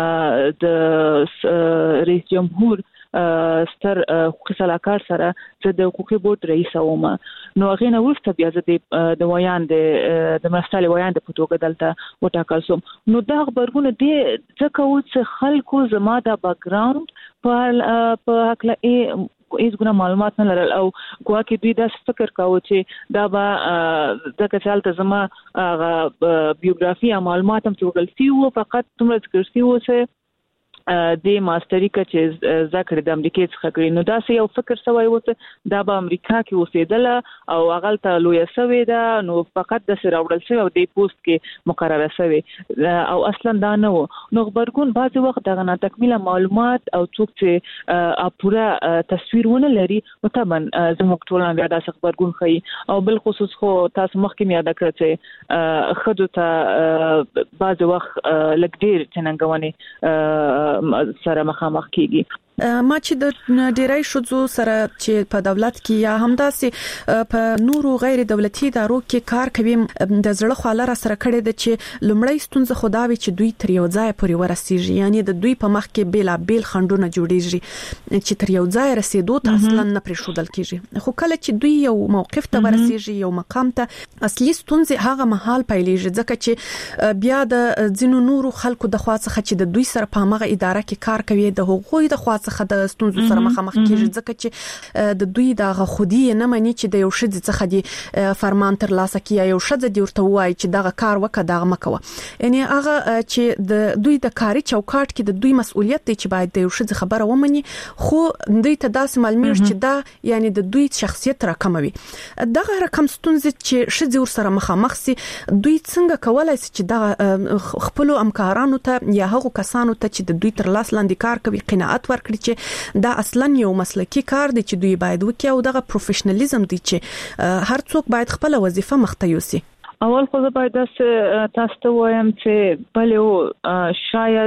د رئیس جمهور ستر حقوقي صلاحکار سره چې د حقوقي بورډ رئیس وم. نو هغه نو وروسته بیا د ویاند د مرستالي ویاند په توګه دلته وټاکل شوم. نو دا خبرونه دي ځکه چې خلکو زما د بیک ګراوند په حق له هیڅ ګونه معلومات نه لرل او ګواکې دوی دا فکر کاوه چې دا به د کچالت زما بیوګرافي او معلومات هم توګل وو فقط تمره ذکر سی وو چې د ماستری کې ذکر د امریکای څخه کړی. نو دا یو فکر سوی و چې دا به امریکا کې اوسېدل او هغه ته لوی سوی دا نو فقط د سره وړل شوی او د پوسټ کې مقرره شوی او اصلا دا نه و. نو خبرګون بعضی وخت دغه ناتکمیله معلومات او څوک چې پوره تصویر ونه لري طبعا زموږ ټولنه بیا د خبرګون خي او بل خصوص خو تاسو مخکې یاد کړئ چې خدو ته بعضی وخت لګډیر څنګهونه سره مخامخ کیږي.
ما چې د ډیری شوزو سره چې په دولت کې یا همداسې په نورو غیر دولتي ادارو کې کار کوي د زړه خواله سره کړي د چې لومړی ستونزه خداوي چې دوی تر یو ځای پورې ورسیږي، یعنی د دوی په مخ کې بیل خندونه جوړیږي چې تر یو ځای رسیدو ته اصلا نه پرېښودل کیږي. خو کله چې دوی یو موقف ته ورسیږي یو مقام ته اصلي ستونزه هغه محل پیلېږي ځکه چې بیا د ځینو نورو خلکو د خوا څخه چې د دوی سره په هغه اداره کې کار کوي د هغوی د خوا څخه د ستونزو سره مخامخ کیږي ځکه چې د دوی د خودي نه مانی چې د یو شذ څخه دی فرمان تر لاسه کیه یو شذ دی ورته وای چې دغه کار وکړه دغه مکوه. یعنی هغه چې د دوی د کاري چوکاټ کې د دوی مسؤلیت دی چې باید د یو شذ خبره ومني، خو دوی ته داسې معلومیږي چې دا یعنی د دوی شخصیت راکموي. دغه رقم ستونزې چې شذ ور سره مخامخ سي دوی څنګه کولای شي چې دغه خپل همکارانو ته یا هغو کسانو ته چې د دوی تر لاس لاندې کار کوي قناعت ورکړي چې دا اصلا یو مسلکی کار دی چې دوی باید وکړي او دغه پروفیشنالیزم دی چې هر څوک باید خپل وظیفه مخته یوسي.
اول خو باید تاسو ته وایم چې بلې شاید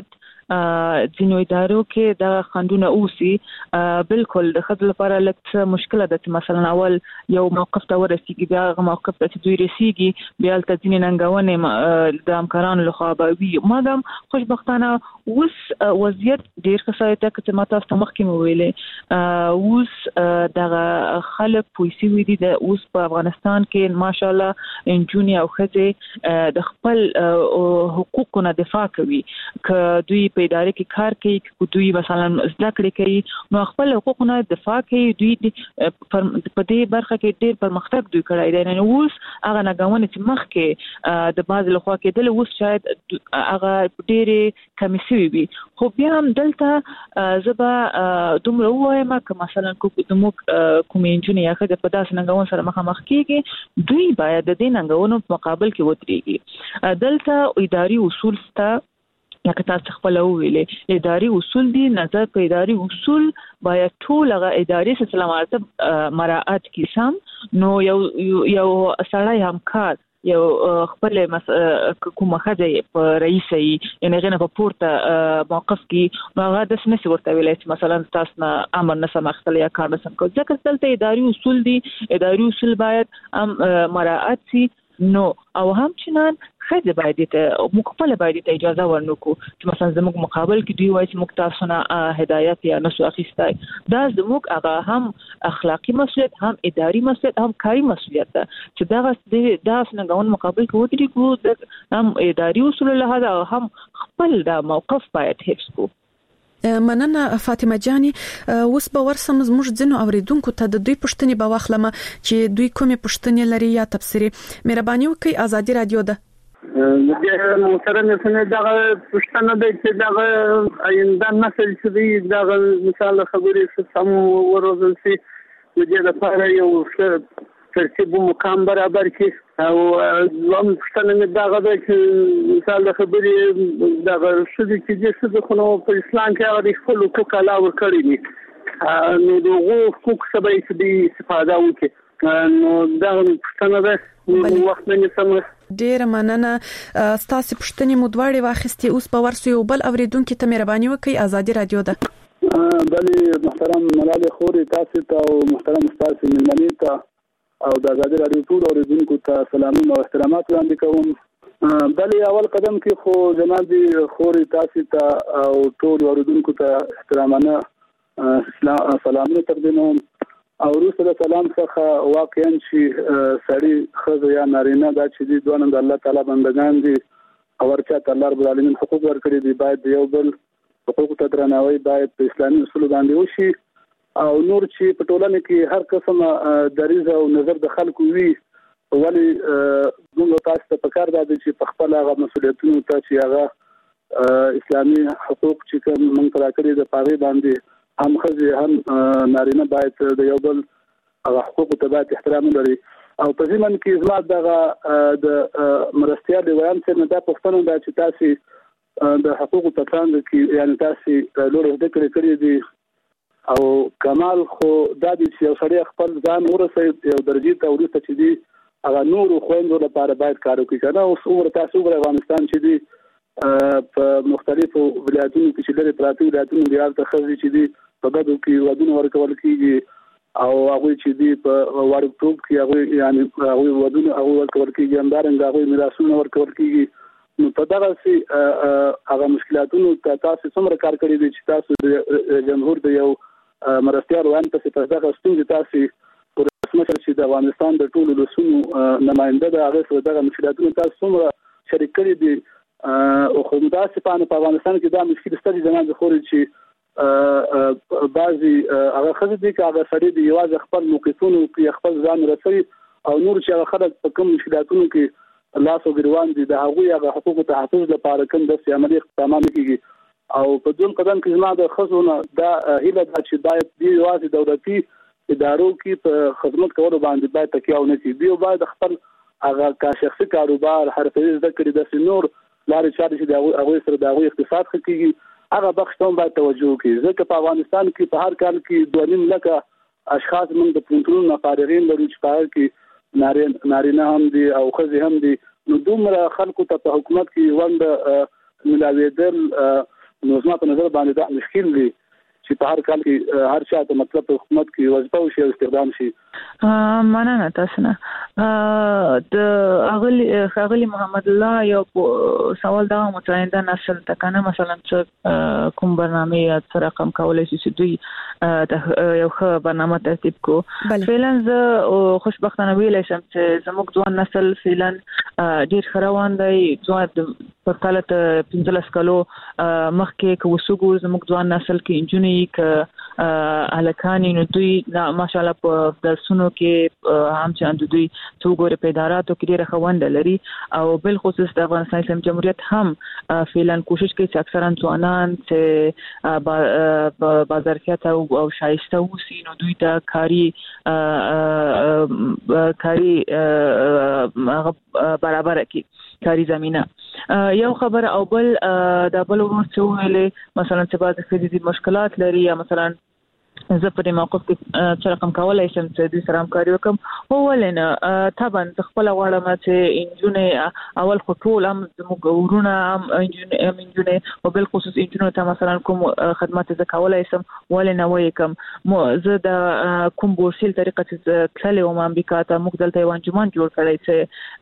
ځینو ادارو کې د خندونه اوسي بالکل د خپل لپاره لکه مشکله ده چې مثلا اول یو موقف ته ورسیږي بیا هغه موقف ته چې دوی رسیږي بیا تل ځینې ننګونې د همکارانو لخوا به وي مادام خوشبختانه اوس وضعیت ډیر ښه شوی دی چې ماته تاسو مخکې ویلې اوس دغه خلک پولیسي وي دي د اوس په افغانستان کې ماشاءالله انجونی او خځې د خپل حقوقونو دفاع کوي ک دوی په ادارې کې کار کوي دوی مثلا زده کړې کوي نو خپل حقوقونه دفاع کوي دوی په دې برخه کې ډېر پرمختګ دوی کړی دی نو اوس هغه ناګوونه چې مخکې د باز لخوا کېدل اوس شاید هغه ډېرې کمې شوي وي خو بیا هم دلته زه به دومره ووایم که مثلا زموږ کومې نجونې یا ښځې په داسې ننګونو سره مخامخ کېږي دوی باید د دې ننګونو په مقابل کې ودرېږي دلته اداري اصول شته لکه تاسو خپل ویلې اداري اصول دي نظر په اداري اصول باید ټول هغه اداري سلسله مراتب مراعات کی سم نو یو سړی همکار یو خپل کومه خځه په رئیسي یعنی غنه په پورته موقف کې نو هغه د سمسي ورته ویلای چې مثلا تاسو نه امر نه سمختل یا کار نه سم کو ځکه دلته اداري اصول دي اداري اصول باید مراعات شي نو او همچنان خځه باید ته مقبله باید ته اجازه ورنکو چې مثلا زموږ مقابل کې دوی وایي چې موږ تاسو نه هدایت یا نسو اخیستای دا زموږ هغه هم اخلاقی مسؤلیت هم اداري مسؤلیت هم کاري مسؤلیت ده چې دا څنګه مقابل کې ودرېږو هم اداري اصول له هدا هم خپل دا موقف باید حفظ کو
مننه فاطمه جاني اوس به ورسم زموږ ځینو اوریدونکو ته د دوی پښتنې به واخلم چې دوی کومې پښتنې لري یا تفسیری مهرباني وکړئ ازادي رادیو ده
د محترم سره دغه پښتنه د چې دغه آینده نسل چې دی دغه مثال خبرې سم ورزل سي د دې لپاره یو ترتیب مقام برابر کی او زم پښتنه دغه د مثال خبرې دغه شذ چې د خلکو په اسلام کې هغه خپل حقوق علاوه کړی دي نو دغه حقوق سبا چې استفاده وکړي نو دغه پښتنه د وخت نه سم
ډیر مننه ستاسو پښتنې مودواړي واخستي اوس په ورسو یو بل اوریدونکو ته مهرباني وکړئ ازادي رادیو ده
بلې محترم ملال خوري تاسو ته او محترم استاد ملمنی ته او د ازادي رادیو ټول اوریدونکو ته سلامونه او احترامات وړاندې کوم بلې اول قدم کې خو جناب خوري تاسو ته او ټول اوریدونکو ته احترامانه سلامونه تقدیموم او رسول سلام څخه واقعا چې سړی خزه یا نارینه دا چې دی دوه د الله تعالی بندگان دي او ورته الله رب العالمین حقوق ورکړي دي باید یو بل حقوق ته درناوی باید په اسلامي اصول باندې وشي او نور چې په ټولنه کې هر قسم دریزه او نظر د خلکو وي ولی موږ تاسو ته پکار دا چې په خپل هغه مسولیتونو ته چې هغه اسلامي حقوق چې کوم موږ ترا کړی د پاره باندې هم خزي هم نارینه باید د یو بل حقوق ته باید احترام لري او په ځمن کې زما دغه د مرستيال ویان څنګه دا پښتنه دا چې تاسو د حقوق په څنګه کې یعنی تاسو لور د کړی دي او کمال خو د دې یو سړی خپل ځان ورسې یو درجه ته ورسې چې دی هغه نور خويندو لپاره باید کار وکړي کنه او څومره تاسو ګره افغانستان چې دی په مختلفو ولایتونو کې چې لري پراته ولایتونو دی حالت خزي چې دی په دغه کې ودونه ورکول کیږي او هغه چې دی په وړوکتوب کې هغه یعنی هغه ودونه هغه ورکول کیږي همدارنګه هغه میراثونه ورکول کیږي نو په دغه سي هغه مشکلاتونو ته تاسو څومره کار کړی دي چې تاسو جمهور د یو مرستيال وان په څیر دغه ستونزې تاسو پر رسمت چې د افغانستان د ټولو لسونو نماینده د هغه سره دغه مشکلاتونو تاسو څومره شریک کړی دي او خو متاسفانه په افغانستان کې دا مشکل ستاسو زموږ د خوري چې بعضي هغه خزه دي چې هغه سړي دی یوازې خپل موقفونو کې خپل ځان رسوي او نور چې هغه خلک په کوم مشکلاتونو کې لاسو ګروان دي د هغه هغه حقوق تحفظ لپاره کوم د عملي اقدامات کیږي او په دوم قدم کې زما د خزونه دا هیله ده چې باید دی یوازې دولتي ادارو کې په خدمت کولو باندې باید تکیه ونه کړي دی باید خپل هغه کا شخصي کاروبار حرفي زده کړي د نور لارې چارې چې د هغه سره د هغه اقتصاد خکېږي هغه بخښ ته باید توجه وکړي ځکه په افغانستان کې په هر کال کې 2.5 لکه اشخاص موږ د پونتونو فارغین لرو چې په کې نارینه هم دي او ښځې هم دي نو دومره خلکو ته په حکومت کې وند ملاویدل نو زما په نظر باندې دا مشکل دی چې په هر کال کې هر چا ته مطلب په حکومت کې وظیفه او شی استخدام شي.
مننه تاسو نه. د اغلی محمد الله یو سوال دا متعین د نسل تکنه مثلا کوم برنامه یا رقم کولای شي چې دوی یو ښه برنامه ترتیب کو. فعلا زه خوشبختانه ویلای شم چې زموږ ځوان نسل فعلا ډیر خروان دی. ځوان په کال ته 15 کالو مخکې کوسګو زموږ ځوان نسل کې انجونی ک الکانی نو دوی ماشاءالله په درسونو کې هم چې دوی څوګوره په اداراتو کې ډیره خوند لري او بل خصوص د افغانستان اسلامي جمهوریت هم فعلا کوشش کوي چې اکثرا ځوانان چې بازارکیت او شایسته اوسي نو دوی ته کاری برابر کی کاری زمينه. یو خبر او بل د بل ورڅ ویلې مثلا چې بعض خدي مشکلات لري یا مثلا زه په دې موقف کې چې رقم کولای شم چې د سره همکاري وکم هو ولنه طبعا خپل غواړم چې انجونې اول خطول هم مګورونه هم انجونې او بل خصوص انجونې ته مثلا کوم خدمات زه کولای شم ولنه وکم زه د کوم بورسیل طریقه چې کله و امریکا ته موږ دلته یو انجمن جوړ کړی چې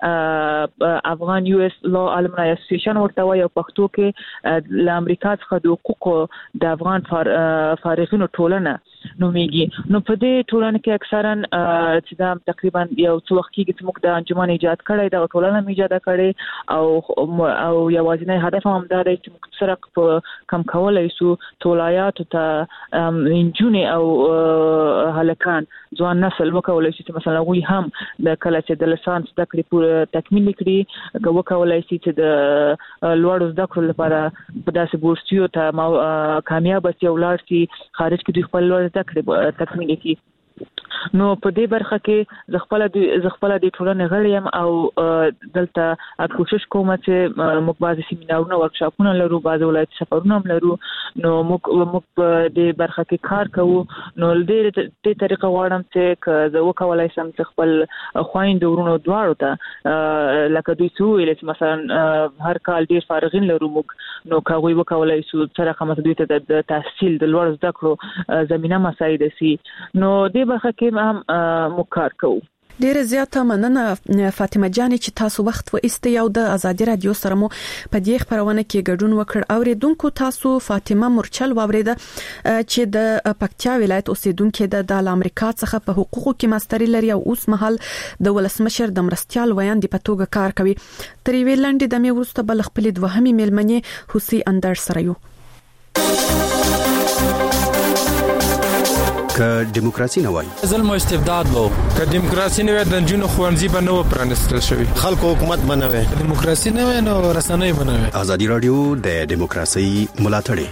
افغان یو اس لا علمنا اسوسییشن ورته وایي او پښتو کې د امریکا څخه د حقوقو د افغان فارغینو ټولنه نومیږي. نو په دې ټولنه کې اکثرا چې دا تقریبا یو څو وخت کې چې موږ د انجمن ایجاد کړی دا ټولنه ایجاد کړي او یوازینی هدف هم دا دی چې موږ سره کم کولای شو ټولایات ته انجونې او هلکان ځوان نسل وکولای شي چې مثلا وی هم د کله چې د لسانس د کړي پوره تکمیل کړي وکولای شي چې د لوړ زده کړو لپاره په داسې بورسیو ته کامیاب شي او لاړ شي خارج کې د خپل لوړ زده کړې تکمیل کړي. نو په دې برخه کې ز خپل د ټولنې غړي يم او دلته کوشش کوم چې موږ بعضي سیمینارونه ورکشاپونه لرو بعضي ولایت سفرونه هم لرو نو موږ په دې برخه کې کار کوو. نو دې طریقه غواړم چې زه وکولای شم چې خپل خويند ورونو دواړو ته لکه دوی څو ویل چې مثلا هر کال ډیر فارغین لرو موږ نو کوي وکولای شو چې رقم دوی ته د تحصیل د لوړ زده کړو زمينه مساعده سي. نو دې برخه کې هم مکار کوو.
ډیره زیاته مننه فاطمه جان چې تاسو وخت و ایستي او د ازادي رادیو سره مو په دې خبرونه کې ګډون وکړ. اوریدونکو تاسو فاطمه مرچل واوریده چې د پکتیا ولایت اوسیدونکو د امریکا څخه په حقوقو کې ماستری لري او اوس مهال د ولسمشر د مرستيال ویاند په توګه کار کوي. تر ویلند د مې ورسته بل خپل دوهمي ملمنې حسي اندر سره یو
که دیموکراسي نه وای
ظلم او استبداد وو که دیموکراسي نه وای د جنونو خوانزي بنو پرانستل شوی
خلکو حکومت بنوي
دیموکراسي نه وای نو رسنۍ بنوي.
ازادي رادیو د دیموکراسي ملاتړ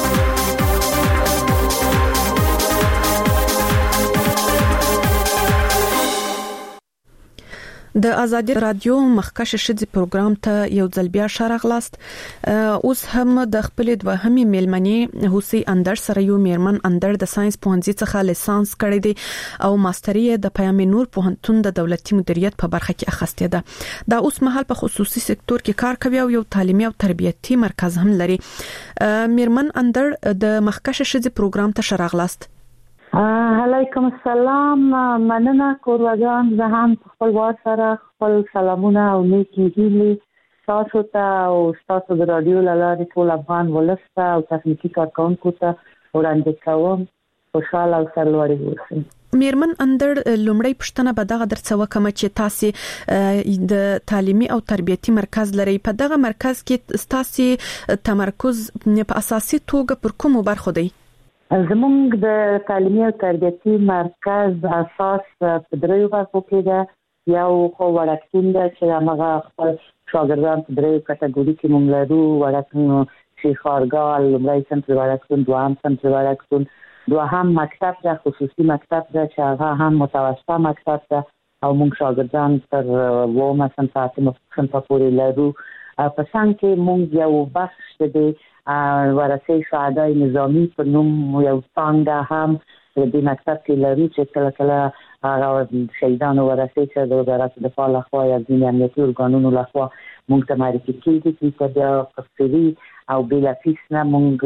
د ازادي رادیو مخکشه شدي پروګرام ته یو ځل بیا شارغلاست. اوس هم د خپل دوهمي ملمنې حسي اندر سره یو میرمن اندر د ساينس پوهنځي څخه لیسانس کړی دی او ماستری د پیام نور پوهنتون د دولتي مدیریت په برخه کې اخیسته ده. دا اوس مهال په خصوصي سکتور کې کار کوي او یو تعلیمي او تربیتي مرکز هم لري. میرمن اندر د مخکشه شدي پروګرام ته شارغلاست.
علیکم السلام. مننه کوروجان. زه هم خپل وار سره خپل سلامونه او نیکی هیلې تاسو ته او تاسو د رادیو لاره ټول افغان ولسته او تخنیکی کارکونکو ته وړاندې کوم. خوشاله او سرلوړي اوسئ.
میرمن اندر لومړی پښتنه به دغه درڅ وکم چې تاسو د تعلیمي او تربیتي مرکز لري. په دغه مرکز کې تاسو تمرکز په اساسي توګه پر کومو برخو دی؟
زمونږ د تعلیمي او تربیتي مرکز اساس په دریو برخو کې ده. یو خو وړکتون ده چې هغه خپل شاګردان په دریو کټګوري کې موږ لرو. وړکتون شیخارګال لومړی صنف وړکتون، دوهم صنف وړکتون، دوهم مکتب ده خصوصي مکتب ده چې هغه هم متوسطه مکتب ده او موږ شاګردان تر ومه صنف پورې لرو. په څنګ کې موږ یو بخش دی ورثه شهدا نظامی په نوم یو څنګه هم د مکتب کې لري چې کله کله هغه شهیدانو ورثه چې د وزارت دفاع لخوا یا د امنیتي ارګانونو لخوا موږ ته معرفي کیږي چې د قصري او بلا فیس نه مونږ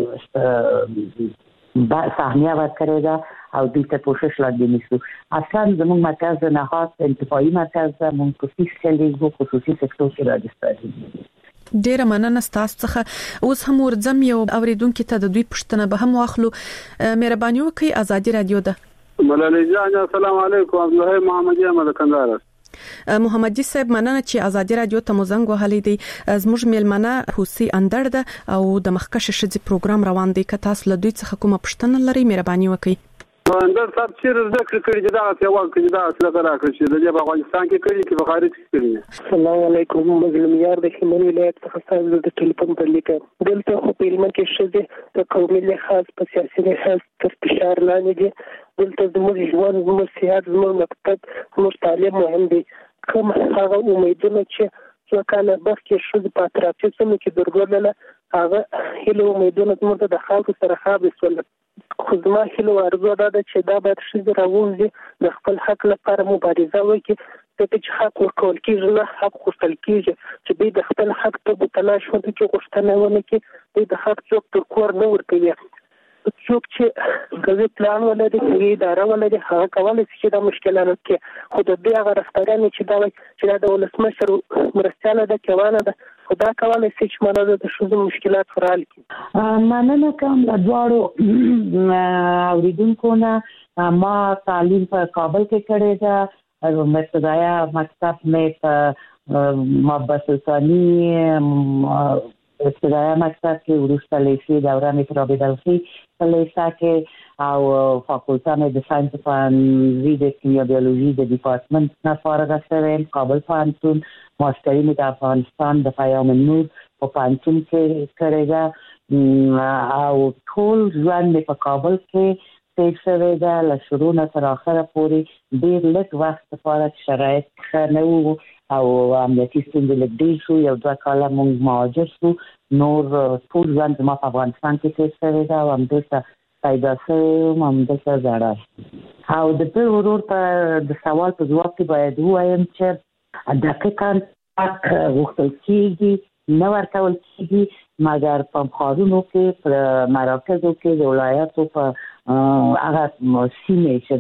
سهمیه ورکړې ده او دې ته کوشش لاندې نیسو. اصلا زموږ مرکز د نهاد انتفاعي مرکز ده، مونږ په فیس چلیږو، خصوصي سکتور کې راجستر دي.
ډیره مننه ستاسو څخه. اوس هم ورځم یو اوریدونکو ته د دوی پښتنه به هم واخلو. مهرباني وکړئ، ازادي رادیو ده.
ملالۍ جان السلام علیکم. عبدالله محمدي احمد کندهار.
محمدي صاحب مننه چې ازادي رادیو ته مو زنګ وهلی دی. زموږ میلمنه حوسی اندر ده او د مخکښ شذ پروګرام روان دی. که تاسو له دوی څخه کومه پښتنه لرئ مهرباني وکړئ.
اندر صاحب چې ذکر کړی چې دا سیوال کې دا اصله راکړي چې د افغانستان کې کړي چې په خارج کې کړي.
السلام علیکم. مظلوم یار د هلمند ولایت څخه تاسو د ټلیفون پر لیکه دلته خو په هلمند کې شذ د قومي لحاظ په سیاسي لحاظ تر فشار لاندې دي. دلته زموږ ژوند، زموږ صحت، زموږ مکتب، زموږ تعلیم مهم دي. کوم هغه امیدونه چې څو کاله مخکې شذ په اطرافي سیمو کې درلودله، هغه هیله امیدونه زموږ د خلکو سره خابې شول. خو زما هیله ارزو ده چې دا باید ښځې راووځي، د خپل حق لپاره مبارزه وکړي، ځکه چې حق ورکول کېږي نه حق غوښتل کېږي. چې دوی د خپل حق ته متلاش ونه کړي، غوښتنه ونه کړي، دوی د حق څوک تر کور نه ورکوي. څوک چې قوي پلان ولري، قوي اداره ولري، هغه کولی شي چې دا مشکلات وکړي. خو د دوی هغه رهبران چې دا د ولسمشر مرستیاله ده، کیوانه ده، خو دا کولی شي چې مانا د ښځو مشکلات حل کړي.
مننه کوم له دواړو اوریدونکو نه. ما تعلیم په کابل کې کړې ده. ابتدایي مکتب مې په محبت ثانی ابتدایي مکتب کې، وروسته لیسې دوره مې په رابطه په لیسه کې، او فاکولته مې د ساینس پوهنځي د کیمیا بیولوژي د ډپارټمنټ نه فارغه شوم. کابل پوهنتون ماستري مې د افغانستان د پیام نور په پوهنتون کې کړې ده او ټول ژوند مې په کابل کې تیر شوی ده. له شروع نه تر اخره پورې ډېر لږ وخت لپاره شرایط ښه نه وو او امنیتي ستونزې لږ ډېر شو. 1-2 کاله موږ مهاجر شو. نور ټول ژوند زما په افغانستان کې تیر شوی ده او همدلته پیدا شوی یم، همدلته زړه. او د بل ورور په د سوال په ځواب کې باید ووایم چې دقیقاً حق غوښتل کېږي، نه ورکول کېږي، مګر په ښارونو کې، په مراکزو کې، د ولایاتو په هغه سیمې چې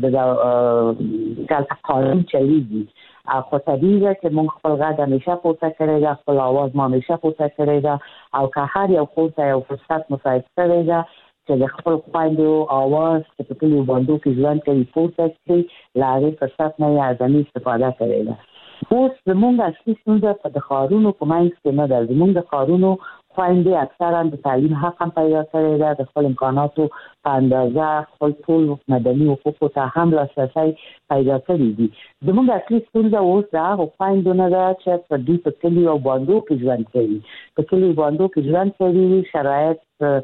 دلته قانون چلیږي. خو طبیعي ده چې موږ خپل غږ همیشه پورته کړی ده، خپل اواز ما همیشه پورته کړی ده او که هر یو خور ته یو فرصت مساعد شوی ده چې د خپل خویندو اواز چې په کلیو باندو کې ژوند کوي پورته کړي، له هغې فرصت نه یې اعظمي استفاده کړې ده. اوس زموږ اصلي ستونزه په د ښارونو په منځ کې نه ده. زموږ د ښارونو خویندې اکثرا د تعلیم حق هم پیدا کړی ده، د خپل امکاناتو په اندازه خپل ټول مدني حقوقو ته هم لاسرسی پیدا کړي دي. زموږ اصلي ستونزه اوس د هغو خویندو نه ده چې په دوی په کلیو او باندو کې ژوند کوي. په کلیو باندو کې ژوند کوي، شرایط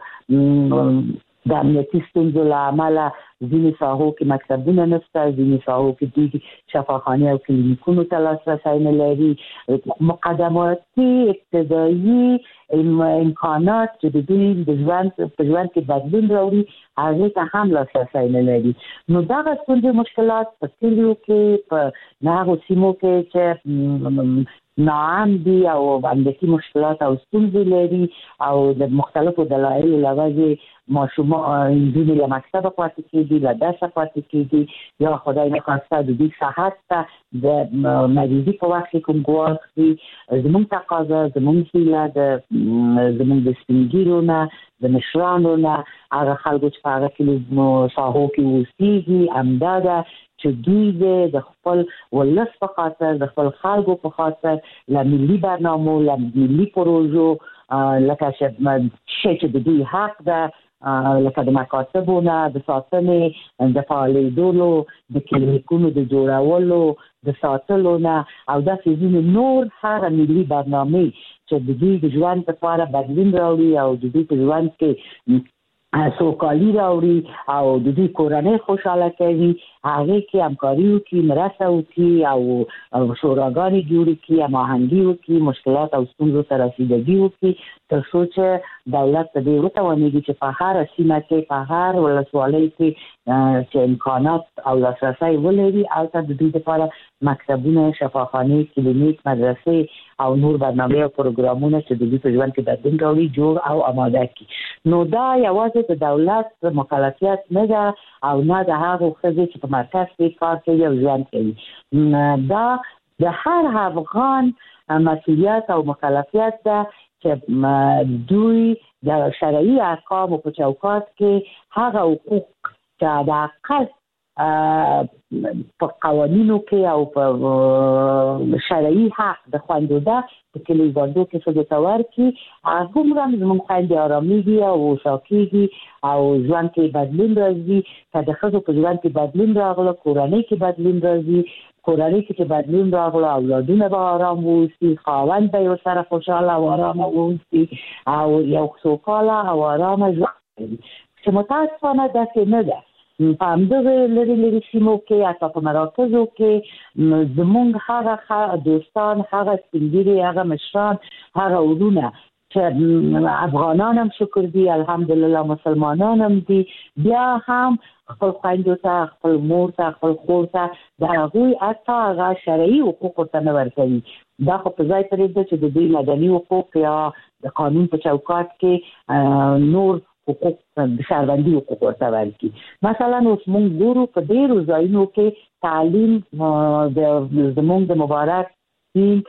د امنیتي ستونزو له امله ځینې ساحو کې مکتبونه نشته، ځینې ساحو کې دوی شفاخانې او کلینیکونو ته لاسرسی نه لري. مقدماتي ابتدایي امکانات چې د دوی د ژوند په ژوند کې بدلون راوړي هغې ته هم لاسرسی نه لري. نو دغه ستونزې مشکلات په کلیو کې، په هغو سیمو کې چې ناعام دي او امنیتي مشکلات او ستونزې لري او د مختلفو دلایلو له وجې ماشومان نجونې له مکتبه پاتې کېږي، له درسه پاتې کېږي، یا خدای نخواسته د دوی صحت ته د مریضي په وخت کې کوم ګواښ وي. زموږ تقاضا، زموږ هیله زموږ د سپین ږیرو نه، د مشرانو نه، هغه خلکو چې په هغه ساحو کې اوسېږي همدا ده چې دوی د خپل ولس په خاطر، د خپل خلکو په خاطر له ملي برنامو، له ملي پروژو لکه چې د دوی حق ده، لکه د مکاتبو نه د ساتنې، د فعالېدلو، د کلینیکونو د جوړولو، د ساتلو نه او داسې ځینې نور هغه ملي برنامې چې د دوی د ژوند لپاره بدلون راوړي او د دوی په ژوند کې سوکالي راوړي او د دوی کورنۍ خوشحاله کوي، هغه کې همکاري وکړي، مرسته وکړي او شوراګانې جوړې کړي، هماهنګي وکړي، مشکلات او ستونزو ته رسیدګي وکړي تر څو چې دولت دې وتوانېږي چې په هر سیمه کې په هر ولسوالۍ کې چې امکانات او لاسرسی ولري او د دې لپاره مکتبونه، شفاخانې، کلینیک، مدرسې او نور برنامه او پروګرامونه چې د دې په ژوند کې بدلون راوړي جوړ او آماده کړي. نو دا یوازې د دولت مکلفیت نه ده او نه د هغو ښځې چې په مرکز کې کار کوي او ژوند کوي. دا د هر افغان مسؤلیت او مکلفیت ده چې دوی د شرعي احکامو په چوکاټ کې هغه حقوق چې د حق په قوانینو کې او په شرعي حق د خوندو ده په کلیوالو کې څه ډول کې هغه زموږ خوندې آراميږي او ساکيږي او ژوند کې بدلون راځي. که د ښځو په ژوند کې بدلون راغله، کورنۍ کې بدلون راځي، کورنۍ کې بدلون راغله، اولادونه به آرام ووسي، خاوند به ورسره خوشاله او آرام ووسي او یو سوکاله او آرام ژوند کوي. چې متاسفانه داسې نه ده. په همدغه لري سیمو کې حتی په مراکزو کې زموږ هغه دوستان، هغه سپینګیري، هغه مشران، هغه ورونه چې افغانان هم شکر دي، الحمدلله مسلمانان هم دي، بیا هم خپل خویندو ته، خپل مور ته، خپل خور ته د هغوی حتی هغه شرعي حقوق ورته نه ورکوي. دا خو په ځای پرېږده چې د دوی مدني حقوق یا د قانون په چوکاټ کې نور حقوق د شهروندي حقوق ورته ورکړي. مثلا اوس موږ ګورو په ډېرو ځایونو کې تعلیم زموږ د مبارک دین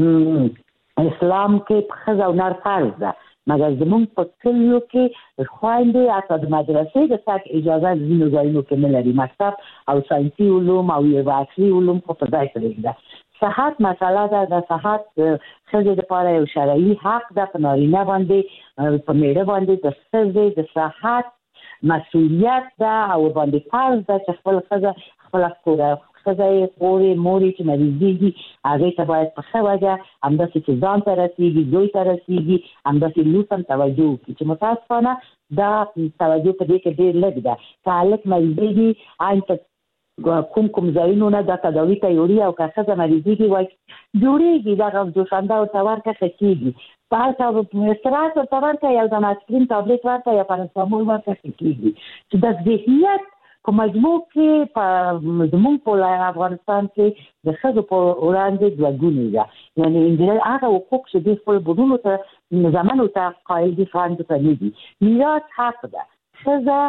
اسلام کې ښځه او نر فرض ده، مګر زموږ په کلیو کې خویندې حتی د مدرسې د تګ اجازه ځینو ځایونو کې نه لري. مکتب او ساینسي علوم او یو عصري علوم خو په ځای پرېږده. صحت مسله ده، د صحت ښځې لپاره یو شرعي حق ده، په نارینه باندې په میړه باندې د ښځې د صحت مسؤلیت ده او باندې فرض ده چې خپل ښځه خپله ښځه یې خورې مورې چې مریضېږي هغې ته باید په ښه وجه همداسې چې ځان ته رسېږي، زوی ته رسېږي، همداسې لور ته هم توجه وکړي. چې متاسفانه دا توجه په دې کې ډېر لږ ده. که هلک مریضېږي عین په کوم ځایونو نه دا تداوي ته یوړي او که ښځه مریضېږي وایي جوړېږي، دغه جوشانده ورته ورکړه ښه کېږي، په هلته استراحت ورته ورکړه، یو دانه اسپرین تابلیت ورکړه یا پاراسټامول ورکړه ښه کېږي. چې د ذهنیت په مجموع کې په زموږ په افغانستان کې د ښځو په وړاندې دوه ګونې ده. یعنې نجلۍ هغه حقوق چې دوی خپلو بډونو ته زامنو ته قایل دي، خویندو ته نه دي. میراث حق ده. ښځه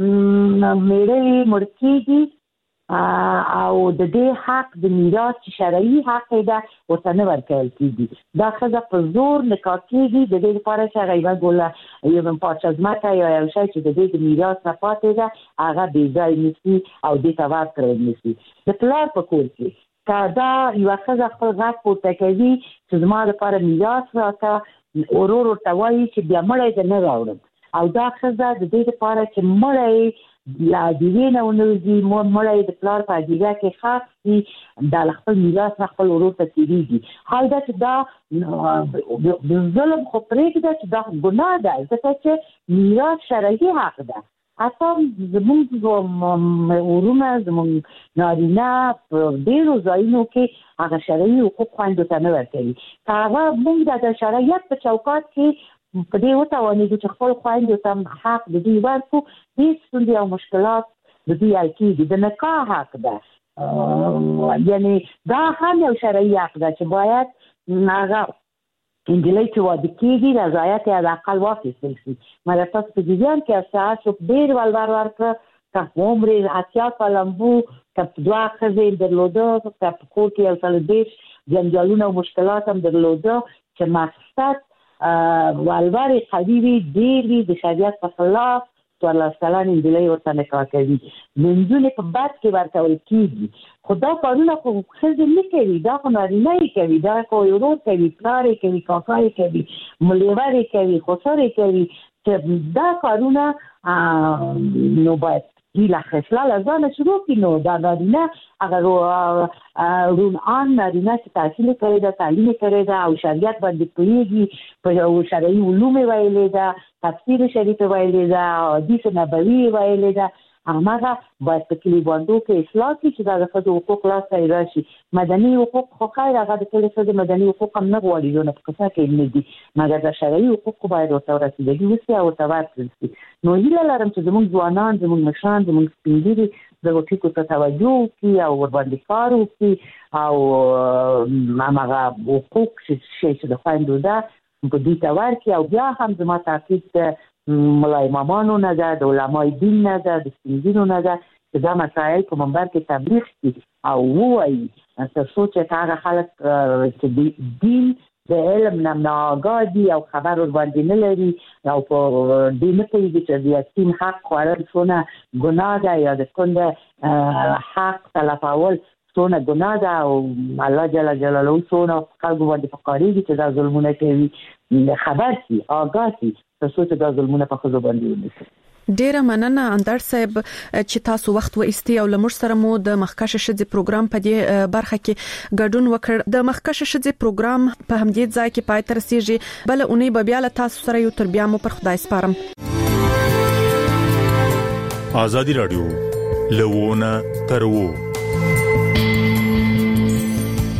میړه یې مړ کېږي او د دې حق د میراث چې شرعي حق ده ورته نه ورکول کېږي. دا ښځه په زور نکاح کېږي د دې لپاره چې هغه یوه ګوله یو پارچه ځمکه یا یو شی چې د دې د میراث نه پاتې ده هغه بې ځای نیسي او دې ته ورکړی نیسي. د پلار په کور کې که دا یوه ښځه خپل غږ پورته کوي چې زما لپاره میراث راکړه، ورور ورته وایي چې بیا مړی دې نه راوړم، او دا ښځه د دې لپاره چې مړی لا دیوی نه ونوزي، مړی د پلار په عجیبه کې خاص دي، دا خپل میراث نه خپل ورور ته تېرېږي. حال دا چې دا ظلم خو پرېږده چې دا ګناه ده، ځکه چې میراث شرعي حق ده. حتی زموږ ورونه زموږ نارینه په ډېرو ځایونو کې هغه شرعي حقوق خویندو ته نه ورکوي. که هغه موږ د شرعیت په چوکاټ کې په دې وتوانېږو چې خپل خویندو ته حق د دوی ورکړو، هېڅ ستونزې او مشکلات د دوی حل کېږي. د نکاح حق ده، یعنې دا هم یو شرعي حق ده چې باید هغه نجلۍ چې واده کېږي رضایت یې حداقل واخیستل شي. مګر تاسو په جریان کې هر څوک ډېر ولور ورکړه، که عمر یې 80 کاله و، که دوه ښځې یې درلوده، که په کور کې 130 جنجالونه او مشکلات هم درلوده، چې مقصد ولور قوي وي، ډېر وي، د شریعت په خلاف 14 کلنې نجلۍ ورته نکاح کوي. نجونې په بد کې ورکول کېږي. خو دا کارونه خو ښځې نه کوي، دا خو نارینه یې کوي، دا خو ورور کوي، پلار یې کوي، کاکا یې کوي، ملیور یې کوي، خسر یې کوي. چې دا کارونه نو باید له خصله له ځانه شروع کړي. نو دا نارینه هغه رونان نارینه چې تحصیل کړی ده، تعلیم کړی ده او شریعت باندې پوهېږي، په شرعي علوم یې ویلې ده، تفسیر شریف یې ویلې ده، حدیث نبوي یې ویلې ده، هغه باید په کلیوانو کې اصلاح چې دا د حقوق لاسه راشي. مدني حقوق خو خیر هغه د ټولو د مدني حقوق هم نه غواړي نو په څه کې نه دي مګر د شرعي حقوق باید ورته رسیدګي وشي او توافق وشي. نو هیله لرم چې زموږ ځوانان زموږ مشران زموږ سپینږیري د ټکو ته توجه کوي او ورباندې کار وکړي او هغه حقوق چې د خويندو ده په دې تور کې او بیا هم زما تاکید ملا امامانو نه ده د علماء دین نه ده د سپینږیرو نه ده چې دا مسایل په منبر کې تبلیغ کړي او وایي تر څو چې هغه خلک چې دین د علم نه آگاه دي او خبر ورباندې نه لري او په دې نه کوي چې د یتیم حق خوړل څونه ګناه ده یا د کونډه حق تلفول څونه ګناه ده او الله جل جلاله څونه خلکو باندې فقاریږي چې دا ظلمونه کوي خبر شي آگاه شي تر څو چې دا ظلمونه په خزو باندې ونیسي.
ډیره مننه اندر صاحب چې تاسو وخت و ایستي او لمر سره مو د مخکشه شذ پروګرام په دې برخه کې ګډون وکړ. د مخکشه شذ پروګرام په همدې ځای کې پای تر رسیږي بل اونۍ به بیا له تاسو سره یو تر بیا مو پر خدای سپارم.
ازادي رادیو لوونه ترو